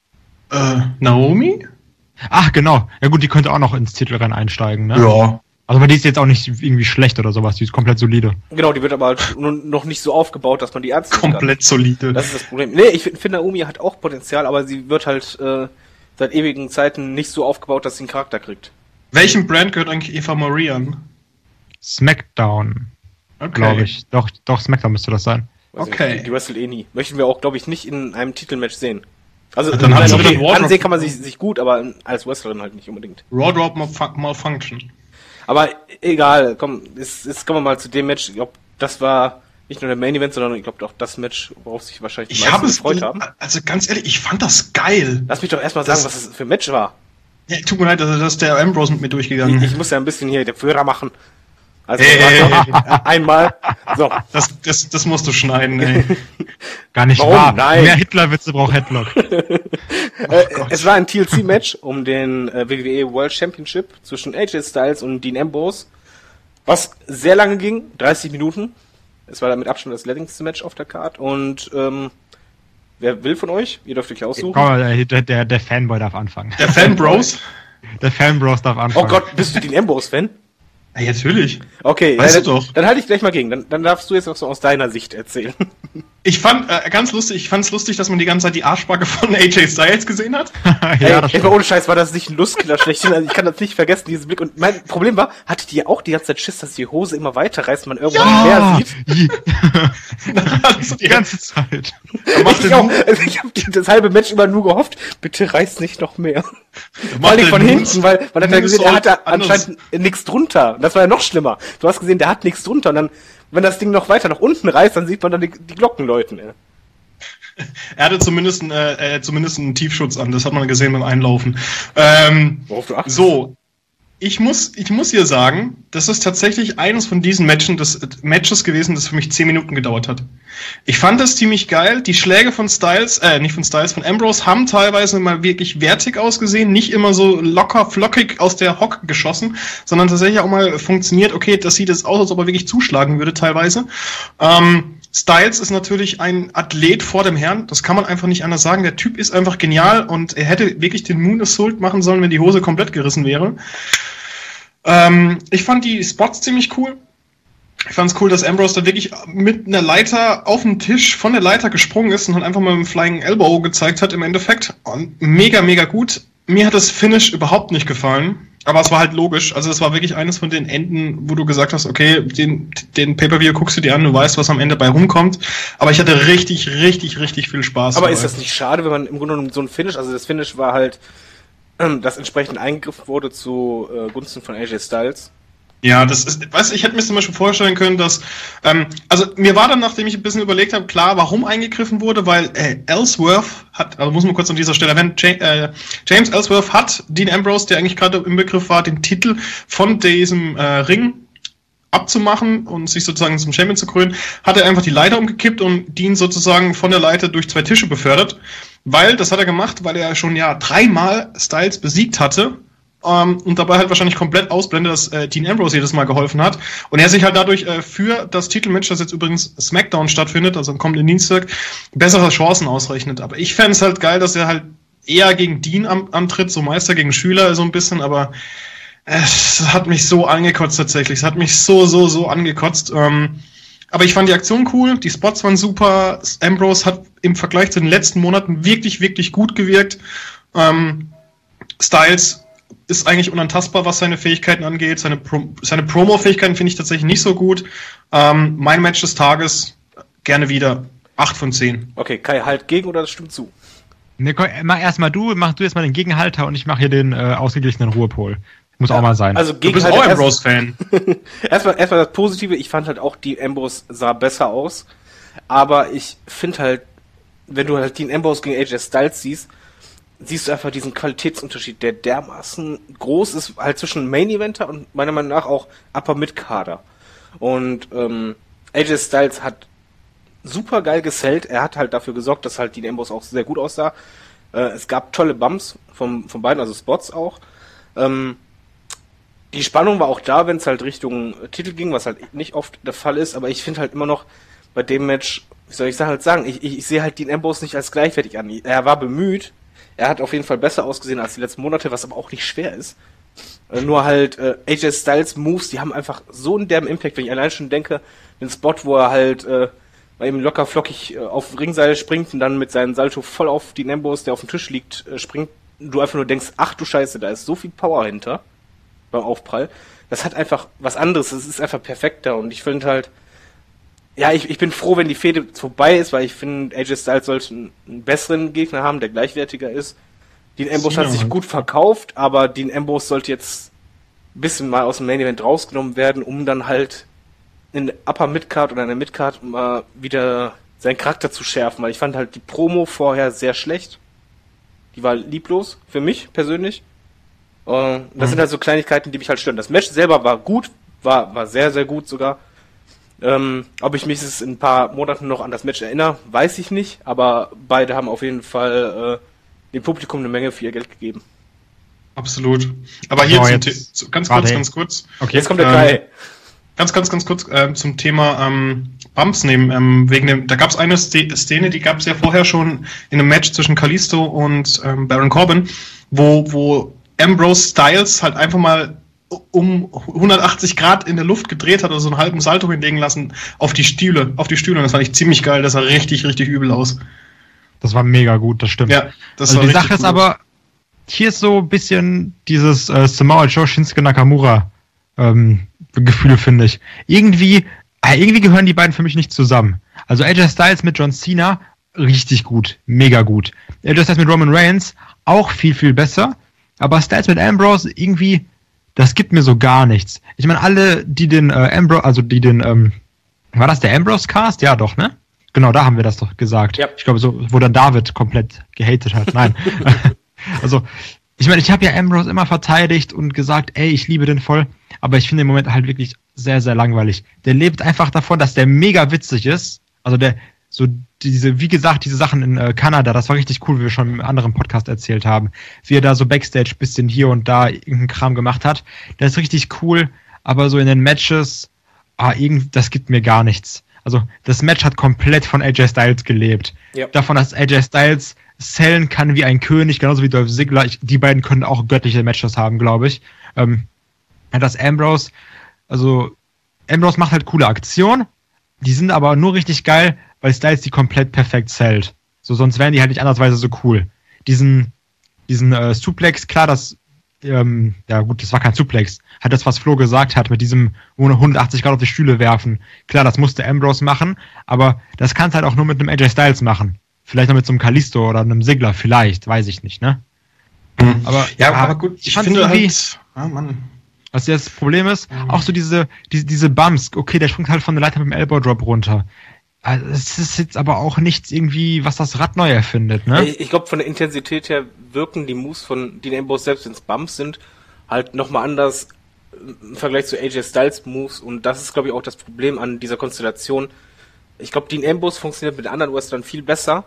Äh, Naomi? Ach, genau. Ja gut, die könnte auch noch ins Titelrennen einsteigen, ne? Ja. Also, aber die ist jetzt auch nicht irgendwie schlecht oder sowas, die ist komplett solide. Genau, die wird aber halt nun noch nicht so aufgebaut, dass man die ernst nehmen kann. Komplett solide. Das ist das Problem. Nee, ich finde, find, Naomi hat auch Potenzial, aber sie wird halt äh, seit ewigen Zeiten nicht so aufgebaut, dass sie einen Charakter kriegt. Welchem Brand gehört eigentlich Eva Marie an? Smackdown, Okay. glaube ich. Doch, doch, Smackdown müsste das sein. Weiß Okay. nicht, Die, die wrestelt eh nie. Möchten wir auch, glaube ich, nicht in einem Titelmatch sehen. Also, Dann hat sie okay, wieder ein Wardrobe- ansehen kann man sich, sich gut, aber als Wrestlerin halt nicht unbedingt. Wardrobe Malfu- Malfunction. Aber egal, komm, jetzt, jetzt kommen wir mal zu dem Match. Ich glaube, das war nicht nur der Main Event, sondern ich glaube auch das Match, worauf sich wahrscheinlich die Ich meisten habe es, gefreut haben. also ganz ehrlich, ich fand das geil. Lass mich doch erstmal sagen, Das- was es für ein Match war. Ja, tut mir leid, dass das ist der Ambrose mit mir durchgegangen. Ich, ich muss ja ein bisschen hier den Führer machen. Also Hey, hey, warte, äh, einmal. So. Das, das, das musst du schneiden, ey. Gar nicht Warum? wahr. Nein. Mehr Hitlerwitze braucht Headlock. Äh, es war ein T L C-Match um den äh, W W E World Championship zwischen A J Styles und Dean Ambrose, was sehr lange ging, dreißig Minuten. Es war damit Abstand das längste Match auf der Card. Und ähm, wer will von euch? Ihr dürft euch aussuchen. Komm, der, der, der Fanboy darf anfangen. Der Fanbros? Der Fanbros darf Oh anfangen. Gott, bist du Dean Ambrose-Fan? Ja, natürlich. Okay, Weißt ja, du dann, doch. dann halte ich gleich mal gegen. Dann, dann darfst du jetzt auch so aus deiner Sicht erzählen. Ich fand, äh, ganz lustig, ich fand's lustig, dass man die ganze Zeit die Arschbacke von A J Styles gesehen hat. ja, Ey, das ey, mal ohne Scheiß war das nicht ein Lustkiller schlechthin. Also ich kann das nicht vergessen, diesen Blick. Und mein Problem war, hattet ihr auch die ganze Zeit Schiss, dass die Hose immer weiter reißt, man irgendwann mehr sieht? Also die ganze Zeit. macht Ich den auch. Mund- Also ich habe das halbe Match immer nur gehofft, bitte reißt nicht noch mehr. Vor macht allem den von Mund- hinten, weil man hat ja gesehen, er Moonsault hatte anders. anscheinend nichts drunter. Das war ja noch schlimmer. Du hast gesehen, der hat nichts drunter. Und dann, wenn das Ding noch weiter nach unten reißt, dann sieht man dann die, die Glocken läuten. Ey. Er hatte zumindest, einen, äh, äh, zumindest einen Tiefschutz an, das hat man gesehen beim Einlaufen. Ähm, Worauf du achtest. so, ich muss, ich muss hier sagen, das ist tatsächlich eines von diesen Matchen, das, äh, Matches gewesen, das für mich zehn Minuten gedauert hat. Ich fand das ziemlich geil. Die Schläge von Styles, äh, nicht von Styles, von Ambrose haben teilweise mal wirklich wertig ausgesehen, nicht immer so locker, flockig aus der Hocke geschossen, sondern tatsächlich auch mal funktioniert, okay, das sieht jetzt aus, als ob er wirklich zuschlagen würde teilweise. Ähm, Styles ist natürlich ein Athlet vor dem Herrn, das kann man einfach nicht anders sagen. Der Typ ist einfach genial und er hätte wirklich den Moon Assault machen sollen, wenn die Hose komplett gerissen wäre. Ähm, ich fand die Spots ziemlich cool. Ich fand es cool, dass Ambrose da wirklich mit einer Leiter auf den Tisch von der Leiter gesprungen ist und halt einfach mal mit dem Flying Elbow gezeigt hat im Endeffekt. Und mega, mega gut. Mir hat das Finish überhaupt nicht gefallen, aber es war halt logisch. Also es war wirklich eines von den Enden, wo du gesagt hast, okay, den, den Pay-Per-View guckst du dir an, du weißt, was am Ende bei rumkommt. Aber ich hatte richtig, richtig, richtig viel Spaß. Aber dabei. Ist das nicht schade, wenn man im Grunde genommen so ein Finish, also das Finish war halt, das entsprechend eingegriffen wurde zu äh, Gunsten von A J Styles? Ja, das ist, weißt du, ich hätte mir zum Beispiel vorstellen können, dass, ähm, also mir war dann, nachdem ich ein bisschen überlegt habe, klar, warum eingegriffen wurde, weil äh, Ellsworth hat, also muss man kurz an dieser Stelle erwähnen, James, äh, James Ellsworth hat Dean Ambrose, der eigentlich gerade im Begriff war, den Titel von diesem äh, Ring abzumachen und sich sozusagen zum Champion zu krönen, hat er einfach die Leiter umgekippt und Dean sozusagen von der Leiter durch zwei Tische befördert, weil, das hat er gemacht, weil er schon ja dreimal Styles besiegt hatte. Um, und dabei halt wahrscheinlich komplett ausblendet, dass äh, Dean Ambrose jedes Mal geholfen hat. Und er sich halt dadurch äh, für das Titelmatch, das jetzt übrigens SmackDown stattfindet, also am kommenden Dienstag, bessere Chancen ausrechnet. Aber ich fände es halt geil, dass er halt eher gegen Dean am, antritt, so Meister gegen Schüler so ein bisschen, aber es hat mich so angekotzt tatsächlich. Es hat mich so, so, so angekotzt. Ähm, aber ich fand die Aktion cool, die Spots waren super. Ambrose hat im Vergleich zu den letzten Monaten wirklich, wirklich gut gewirkt. Ähm, Styles ist eigentlich unantastbar, was seine Fähigkeiten angeht. Seine, Pro- seine Promo-Fähigkeiten finde ich tatsächlich nicht so gut. Ähm, mein Match des Tages, gerne wieder. acht von zehn. Okay, Kai, halt gegen oder das stimmt zu? Ne, komm, mach erstmal du, mach du jetzt mal den Gegenhalter und ich mache hier den äh, ausgeglichenen Ruhepol. Muss ja auch mal sein. Also Du bist auch Ambrose-Fan. erstmal, erstmal das Positive, ich fand halt auch, die Ambrose sah besser aus. Aber ich finde halt, wenn du halt Dean Ambrose gegen A J Styles siehst, siehst du einfach diesen Qualitätsunterschied, der dermaßen groß ist, halt zwischen Main-Eventer und meiner Meinung nach auch Upper-Mid-Kader. Und ähm, A J Styles hat super geil gesellt, er hat halt dafür gesorgt, dass halt Dean Ambrose auch sehr gut aussah. Äh, es gab tolle Bumps vom, von beiden, also Spots auch. Ähm, die Spannung war auch da, wenn es halt Richtung Titel ging, was halt nicht oft der Fall ist, aber ich finde halt immer noch bei dem Match, wie soll ich halt sagen, ich, ich, ich sehe halt Dean Ambrose nicht als gleichwertig an. Er war bemüht, er hat auf jeden Fall besser ausgesehen als die letzten Monate, was aber auch nicht schwer ist. Äh, nur halt äh, A J Styles Moves, die haben einfach so einen derben Impact, wenn ich allein schon denke, den Spot, wo er halt äh, bei ihm locker flockig äh, auf Ringseil springt und dann mit seinem Salto voll auf die Ambrose, der auf dem Tisch liegt, äh, springt, du einfach nur denkst, ach du Scheiße, da ist so viel Power hinter beim Aufprall. Das hat einfach was anderes, das ist einfach perfekter und ich finde halt, ja, ich, ich bin froh, wenn die Fehde vorbei ist, weil ich finde, A J Styles sollte einen, einen besseren Gegner haben, der gleichwertiger ist. Dean Ambrose hat sich gut verkauft, aber Dean Ambrose sollte jetzt ein bisschen mal aus dem Main Event rausgenommen werden, um dann halt in der Upper Midcard oder in der Midcard mal wieder seinen Charakter zu schärfen, weil ich fand halt die Promo vorher sehr schlecht. Die war lieblos, für mich persönlich. Uh, das mhm. sind halt so Kleinigkeiten, die mich halt stören. Das Match selber war gut, war, war sehr, sehr gut sogar. Ähm, ob ich mich jetzt in ein paar Monaten noch an das Match erinnere, weiß ich nicht, aber beide haben auf jeden Fall äh, dem Publikum eine Menge für ihr Geld gegeben. Absolut. Aber hier oh, zum jetzt, The- ganz warte. kurz, ganz kurz. Okay, jetzt kommt der Kai. Ähm, ganz, ganz, ganz kurz äh, zum Thema ähm, Bumps nehmen. Ähm, wegen dem, da gab es eine St- Szene, die gab es ja vorher schon in einem Match zwischen Kalisto und ähm, Baron Corbin, wo, wo Ambrose Styles halt einfach mal um hundertachtzig Grad in der Luft gedreht hat oder so einen halben Salto hinlegen lassen auf die Stühle, auf die Stühle. Und das fand ich ziemlich geil, das sah richtig, richtig übel aus. Das war mega gut, das stimmt. Ja, das also war die Sache ist gut. aber, hier ist so ein bisschen dieses äh, Samoa Joe Shinsuke Nakamura ähm, Gefühle, finde ich. Irgendwie, äh, irgendwie gehören die beiden für mich nicht zusammen. Also A J Styles mit John Cena, richtig gut, mega gut. A J Styles mit Roman Reigns, auch viel, viel besser. Aber Styles mit Ambrose, irgendwie, das gibt mir so gar nichts. Ich meine, alle, die den äh, Ambrose, also die den, ähm, war das der Ambrose-Cast? Ja, doch, ne? Genau, da haben wir das doch gesagt. Ja. Ich glaube, so, wo dann David komplett gehatet hat. Nein. Also, ich meine, ich habe ja Ambrose immer verteidigt und gesagt, ey, ich liebe den voll, aber ich finde den Moment halt wirklich sehr, sehr langweilig. Der lebt einfach davon, dass der mega witzig ist. Also der, so diese, wie gesagt, diese Sachen in äh, Kanada, das war richtig cool, wie wir schon im anderen Podcast erzählt haben. Wie er da so Backstage bisschen hier und da irgendeinen Kram gemacht hat. Das ist richtig cool, aber so in den Matches, ah, irgend, das gibt mir gar nichts. Also das Match hat komplett von A J Styles gelebt. Ja. Davon, dass A J Styles sellen kann wie ein König, genauso wie Dolph Ziggler. Ich, die beiden können auch göttliche Matches haben, glaube ich. Ähm, dass Ambrose, also Ambrose macht halt coole Aktionen, die sind aber nur richtig geil, weil Styles die komplett perfekt zählt. So, sonst wären die halt nicht andersweise so cool. Diesen, diesen äh, Suplex, klar, das, ähm, ja gut, das war kein Suplex, hat das, was Flo gesagt hat, mit diesem hundertachtzig Grad auf die Stühle werfen. Klar, das musste Ambrose machen, aber das kannst halt auch nur mit einem A J Styles machen. Vielleicht noch mit so einem Kalisto oder einem Ziggler, vielleicht, weiß ich nicht, ne? Mhm. Aber, ja, aber gut, ich, ich finde halt, ah, Mann. Was das Problem ist, mhm. auch so diese, diese, diese Bumps, okay, der springt halt von der Leiter mit dem Elbow Drop runter. Also es ist jetzt aber auch nichts irgendwie, was das Rad neu erfindet, ne? Ich, ich glaube, von der Intensität her wirken die Moves von Dean Ambrose, selbst wenn es Bumps sind, halt nochmal anders im Vergleich zu A J Styles Moves, und das ist, glaube ich, auch das Problem an dieser Konstellation. Ich glaube, Dean Ambrose funktioniert mit anderen Wrestlern viel besser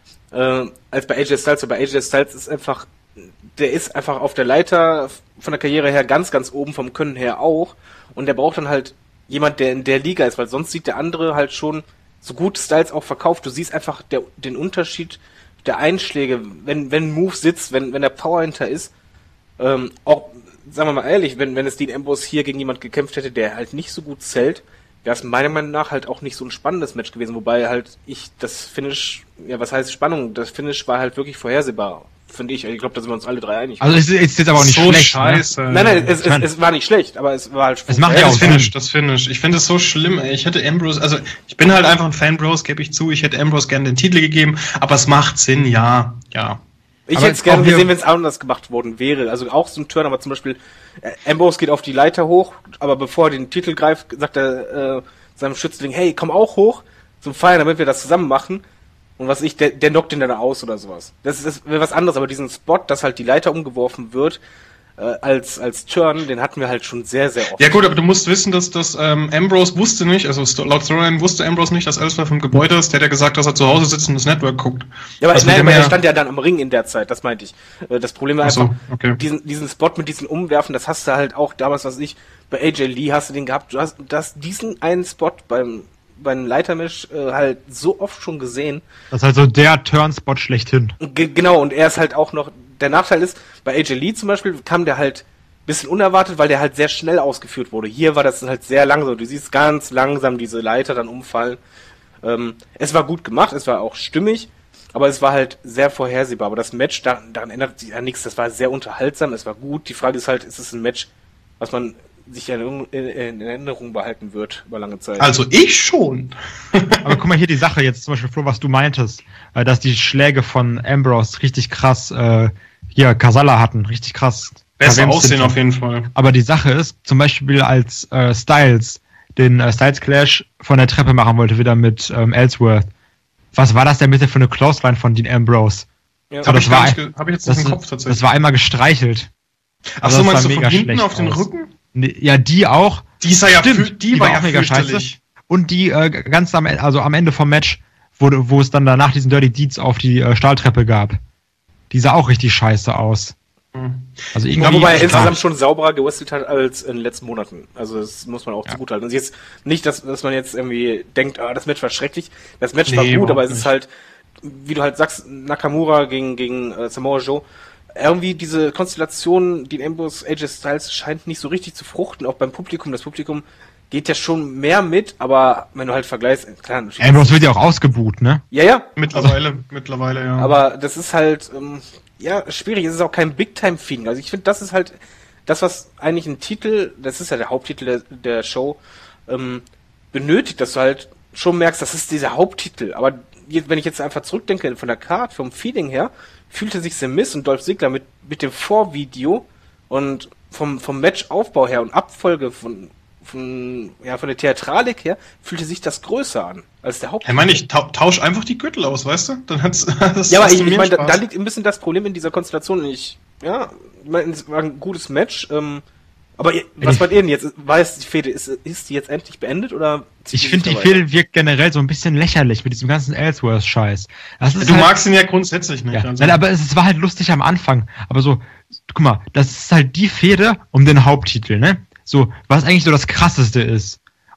äh, als bei A J Styles, weil bei A J Styles ist einfach, der ist einfach auf der Leiter von der Karriere her ganz, ganz oben, vom Können her auch, und der braucht dann halt jemand, der in der Liga ist, weil sonst sieht der andere halt schon, so gut Styles auch verkauft, du siehst einfach der, den Unterschied der Einschläge, wenn wenn ein Move sitzt, wenn wenn der Power hinter ist, ähm, auch, sagen wir mal ehrlich, wenn wenn es Dean Ambrose hier gegen jemand gekämpft hätte, der halt nicht so gut zählt, wäre es meiner Meinung nach halt auch nicht so ein spannendes Match gewesen, wobei halt ich das Finish, ja, was heißt Spannung, das Finish war halt wirklich vorhersehbar, finde ich. Ich glaube, da sind wir uns alle drei einig. Also es ist jetzt aber auch nicht so schlecht. Scheiße. Ne? Nein, nein, es, es, es war nicht schlecht, aber es war halt. Es macht ja auch das Finish, das Finish. Ich finde es so schlimm, ey. Ich hätte Ambrose, also ich bin halt einfach ein Fanbros, gebe ich zu. Ich hätte Ambrose gerne den Titel gegeben, aber es macht Sinn, ja, ja. Ich aber hätte es gerne gesehen, wenn es anders gemacht worden wäre. Also auch so ein Turn, aber zum Beispiel äh, Ambrose geht auf die Leiter hoch, aber bevor er den Titel greift, sagt er äh, seinem Schützling, hey, komm auch hoch zum Feiern, damit wir das zusammen machen. Und was ich, der, der knockt ihn dann aus oder sowas. Das ist, das wäre was anderes, aber diesen Spot, dass halt die Leiter umgeworfen wird, äh, als, als Turn, den hatten wir halt schon sehr, sehr oft. Ja gut, aber du musst wissen, dass, dass ähm, Ambrose wusste nicht, also laut Storyline wusste Ambrose nicht, dass Ellsworth vom Gebäude ist, der hat ja gesagt, dass er zu Hause sitzt und das Network guckt. Ja, aber also nein, aber er stand ja dann am Ring in der Zeit, das meinte ich. Das Problem war einfach, so, okay. diesen, diesen Spot mit diesen Umwerfen, das hast du halt auch damals, was ich, bei A J Lee hast du den gehabt, du hast, du hast diesen einen Spot beim beim Leitermatch äh, halt so oft schon gesehen. Das ist halt so der Turnspot schlechthin. Ge- genau, und er ist halt auch noch, der Nachteil ist, bei A J Lee zum Beispiel kam der halt ein bisschen unerwartet, weil der halt sehr schnell ausgeführt wurde. Hier war das halt sehr langsam. Du siehst ganz langsam diese Leiter dann umfallen. Ähm, es war gut gemacht, es war auch stimmig, aber es war halt sehr vorhersehbar. Aber das Match, da, daran ändert sich ja nichts. Das war sehr unterhaltsam, es war gut. Die Frage ist halt, ist es ein Match, was man sich in, in, in Erinnerung behalten wird über lange Zeit. Also ich schon. Aber guck mal hier die Sache jetzt, zum Beispiel Flo, was du meintest, äh, dass die Schläge von Ambrose richtig krass äh, hier Kasala hatten, richtig krass. Besser aussehen auf jeden Fall. Aber die Sache ist, zum Beispiel als äh, Styles den äh, Styles Clash von der Treppe machen wollte, wieder mit ähm, Ellsworth. Was war das denn bitte für eine Clothesline von Dean Ambrose? Ja, so, Hab das ich, war, nicht, hab ich jetzt das, nicht im Kopf tatsächlich. Das war einmal gestreichelt. Ach so, also meinst du von mega hinten auf den aus. Rücken? Nee, ja, die auch. Die ist ja, Stimmt, für, die, die war war ja auch mega scheiße. fürchterlich. Und die äh, ganz am, also am Ende vom Match, wo, wo es dann danach diesen Dirty Deeds auf die äh, Stahltreppe gab. Die sah auch richtig scheiße aus. Hm. Also irgendwie, Ja, wobei er klar. insgesamt schon sauberer gewrestelt hat als in den letzten Monaten. Also das muss man auch Ja. zugutehalten. Also jetzt nicht, dass, dass man jetzt irgendwie denkt, ah, das Match war schrecklich. Das Match Nee, war gut, überhaupt aber es ist nicht. halt, wie du halt sagst, Nakamura gegen, gegen äh, Samoa Joe. Irgendwie diese Konstellation, die Ambrose, A J Styles, scheint nicht so richtig zu fruchten, auch beim Publikum. Das Publikum geht ja schon mehr mit, aber wenn du halt vergleichst, klar, natürlich- Ambrose wird ja auch ausgebuht, ne? ja, ja, Mittlerweile, mittlerweile, ja. aber das ist halt, ähm, ja, schwierig. Es ist auch kein Big-Time-Feeling. Also ich finde, das ist halt das, was eigentlich ein Titel, das ist ja der Haupttitel der, der Show, ähm, benötigt, dass du halt schon merkst, das ist dieser Haupttitel. Aber jetzt, wenn ich jetzt einfach zurückdenke von der Card, vom Feeling her, fühlte sich The Miz und Dolph Ziggler mit, mit dem Vorvideo und vom, vom Matchaufbau her und Abfolge von, von, ja, von der Theatralik her, fühlte sich das größer an als der Haupttitel. Ich meine, ich tau tausch einfach die Gürtel aus, weißt du? Dann hat's, das Ja, aber hast ich, du ich mehr meine, da, Spaß. da liegt ein bisschen das Problem in dieser Konstellation. Ich, ja, ich meine, es war ein gutes Match. Ähm, aber ihr, was meint ihr denn jetzt? War es die Fehde? Ist, ist die jetzt endlich beendet oder? Ich finde, die Fehde wirkt generell so ein bisschen lächerlich mit diesem ganzen Ellsworth-Scheiß. Das ist Du halt, magst ihn ja grundsätzlich nicht. ja. Also. Nein, aber es, es war halt lustig am Anfang. Aber so, guck mal, das ist halt die Fehde um den Haupttitel, ne? So, was eigentlich so das Krasseste ist.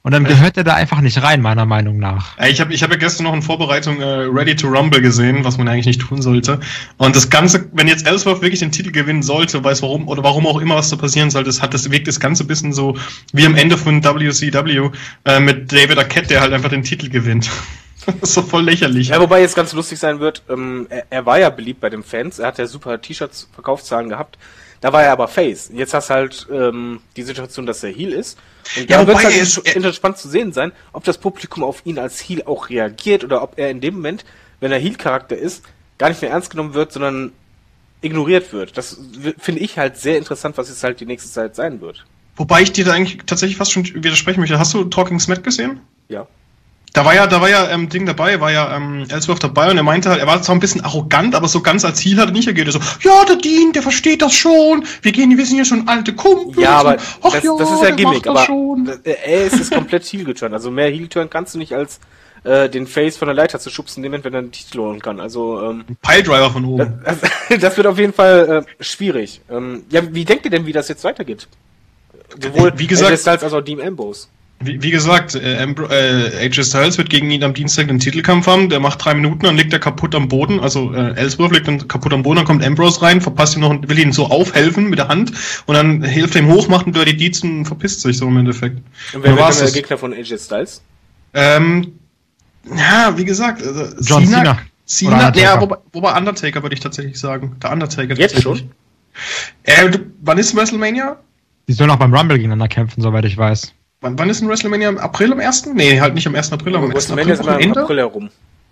Und dann gehört er da einfach nicht rein, meiner Meinung nach. Ich habe ich hab ja gestern noch in Vorbereitung äh, Ready to Rumble gesehen, was man eigentlich nicht tun sollte. Und das Ganze, wenn jetzt Ellsworth wirklich den Titel gewinnen sollte, weiß warum, oder warum auch immer was da passieren sollte, das hat das wirkt das Ganze ein bisschen so wie am Ende von W C W äh, mit David Arquette, der halt einfach den Titel gewinnt. Das ist so voll lächerlich. Ja, wobei jetzt ganz lustig sein wird, ähm, er, er war ja beliebt bei den Fans, er hat ja super T-Shirts, Verkaufszahlen gehabt. Da war er aber Face. Jetzt hast halt ähm, die Situation, dass er Heel ist. Und Ja, da wird wobei halt er ist- inter- interessant zu sehen sein, ob das Publikum auf ihn als Heel auch reagiert oder ob er in dem Moment, wenn er Heel-Charakter ist, gar nicht mehr ernst genommen wird, sondern ignoriert wird. Das w- finde ich halt sehr interessant, was jetzt halt die nächste Zeit sein wird. Wobei ich dir da eigentlich tatsächlich fast schon widersprechen möchte. Hast du Talking Smack gesehen? Ja. Da war ja, da war ja ähm, Ding dabei, war ja ähm, Ellsworth dabei und er meinte halt, er war zwar ein bisschen arrogant, aber so ganz als Ziel hat er nicht reagiert. Er so, ja, der Dean, der versteht das schon. Wir gehen, wir sind ja schon alte Kumpels. Ja, aber und, ach das, ja, das ist ja der Gimmick, macht das aber schon. das- er ist es komplett Heel-geturnt. Also mehr Heel-Turn kannst du nicht als äh, den Face von der Leiter zu schubsen, in dem Moment, wenn er einen Titel holen kann. Also ähm, Piledriver von oben. Das, das wird auf jeden Fall äh, schwierig. Ähm, ja, wie denkt ihr denn, wie das jetzt weitergeht? Sowohl Wie gesagt- A J Styles als auch Dean Ambrose. Wie, wie gesagt, äh, Ambro äh, A J Styles wird gegen ihn am Dienstag den Titelkampf haben. Der macht drei Minuten, dann liegt er kaputt am Boden. Also äh, Ellsworth liegt dann kaputt am Boden, dann kommt Ambrose rein, verpasst ihm noch, will ihn so aufhelfen mit der Hand und dann hilft er ihm hoch, macht einen Dirty Deeds und verpisst sich so im Endeffekt. Und wer Dann wird war's dann der das. Gegner von A J Styles? Ähm, ja, wie gesagt, also John Cena. Oder Cena, Undertaker. ja, wobei, wobei Undertaker würde ich tatsächlich sagen. Der Undertaker. Jetzt tatsächlich. schon? Äh, du, wann ist WrestleMania? Die sollen auch beim Rumble gegeneinander kämpfen, soweit ich weiß. Wann, wann ist ein WrestleMania? Im April am ersten? Nee, halt nicht am ersten April, aber am ersten WrestleMania ist immer im Wochenende? April herum.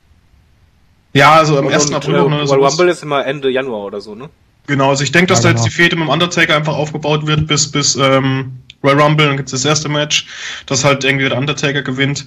Ja, also am Und, ersten und, April äh, oder so. Royal Rumble ist immer Ende Januar oder so, ne? Genau, also ich denke, dass Ja, da genau. jetzt die Fehde mit dem Undertaker einfach aufgebaut wird bis, bis ähm, Royal Rumble, dann gibt's das erste Match, dass halt irgendwie der Undertaker gewinnt.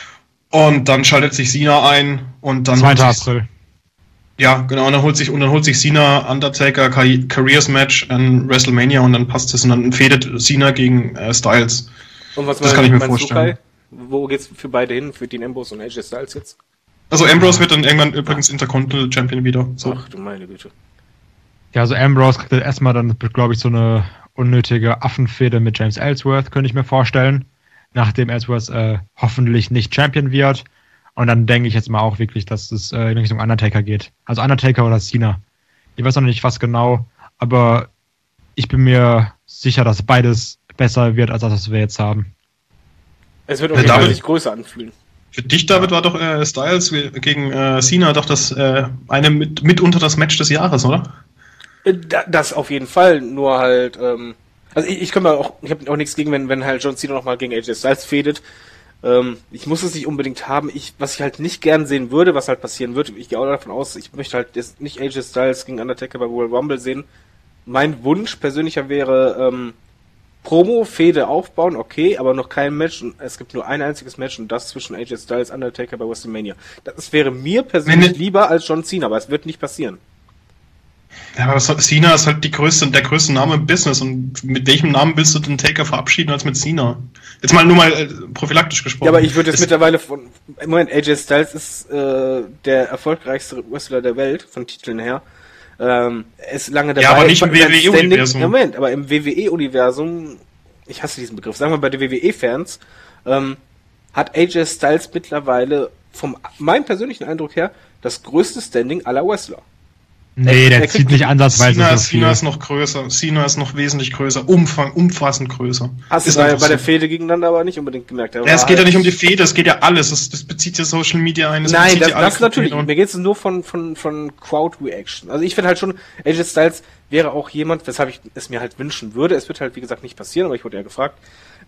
Und dann schaltet sich Cena ein und dann zweiter holt sich- April. Ja, genau, und dann holt sich und dann holt sich Cena Undertaker Car- Careers Match an WrestleMania und dann passt es und dann fädet Cena gegen äh, Styles. Und was Das kann ich mir meinst du, vorstellen. Kai? Wo geht's für beide hin? Für Dean Ambrose und A J Styles jetzt? Also Ambrose wird dann irgendwann übrigens Intercontinental Champion wieder. So. Ach du meine Güte. Ja, also Ambrose kriegt dann erstmal dann, glaube ich, so eine unnötige Affenfehde mit James Ellsworth, könnte ich mir vorstellen. Nachdem Ellsworth äh, hoffentlich nicht Champion wird. Und dann denke ich jetzt mal auch wirklich, dass es äh, in Richtung Undertaker geht. Also Undertaker oder Cena. Ich weiß noch nicht, was genau, aber ich bin mir sicher, dass beides besser wird, als das, was wir jetzt haben. Es wird auf Ja, jeden Fall David- sich größer anfühlen. Für dich, David, war doch äh, Styles gegen äh, Cena doch das äh, eine mit mitunter das Match des Jahres, oder? Äh, da- Das auf jeden Fall, nur halt, ähm, also ich, ich kann mir auch, ich habe auch nichts gegen, wenn, wenn halt John Cena nochmal gegen A J Styles fädet. Ähm, ich muss es nicht unbedingt haben. Ich, was ich halt nicht gern sehen würde, was halt passieren wird, ich gehe auch davon aus, ich möchte halt jetzt nicht A J Styles gegen Undertaker bei Royal Rumble sehen. Mein Wunsch persönlicher wäre, ähm, Promo, Fehde aufbauen, okay, aber noch kein Match. Und es gibt nur ein einziges Match und das zwischen A J Styles und Undertaker bei WrestleMania. Das wäre mir persönlich Wenn- lieber als John Cena, aber es wird nicht passieren. Ja, aber Cena ist halt die größte, der größte Name im Business und mit welchem Namen willst du den Taker verabschieden als mit Cena? Jetzt mal nur mal äh, prophylaktisch gesprochen. Ja, aber ich würde jetzt Es- mittlerweile von, Moment, A J Styles ist äh, der erfolgreichste Wrestler der Welt, von Titeln her. Ähm, er ist lange dabei. Ja, aber nicht im Sein W W E-Universum. Standing- Moment, aber im W W E-Universum, ich hasse diesen Begriff, sagen wir bei den W W E-Fans, ähm, hat A J Styles mittlerweile, vom meinem persönlichen Eindruck her, das größte Standing aller Wrestler. Nee, der er zieht kriegt- nicht ansatzweise Cena, so ist, viel. Cena ist noch größer. Cena ist noch wesentlich größer. Umfang, umfassend größer. Hast ist du bei, einfach bei der so. Fehde gegeneinander aber nicht unbedingt gemerkt. Ja, es geht ja nicht um die Fehde, es geht ja alles. Das, das bezieht ja Social Media ein. Das Nein, bezieht das, ja alle das natürlich. Kriterien. Mir geht es nur von, von, von Crowd Reaction. Also ich finde halt schon, A J Styles wäre auch jemand, weshalb ich es mir halt wünschen würde. Es wird halt, wie gesagt, nicht passieren, aber ich wurde ja gefragt,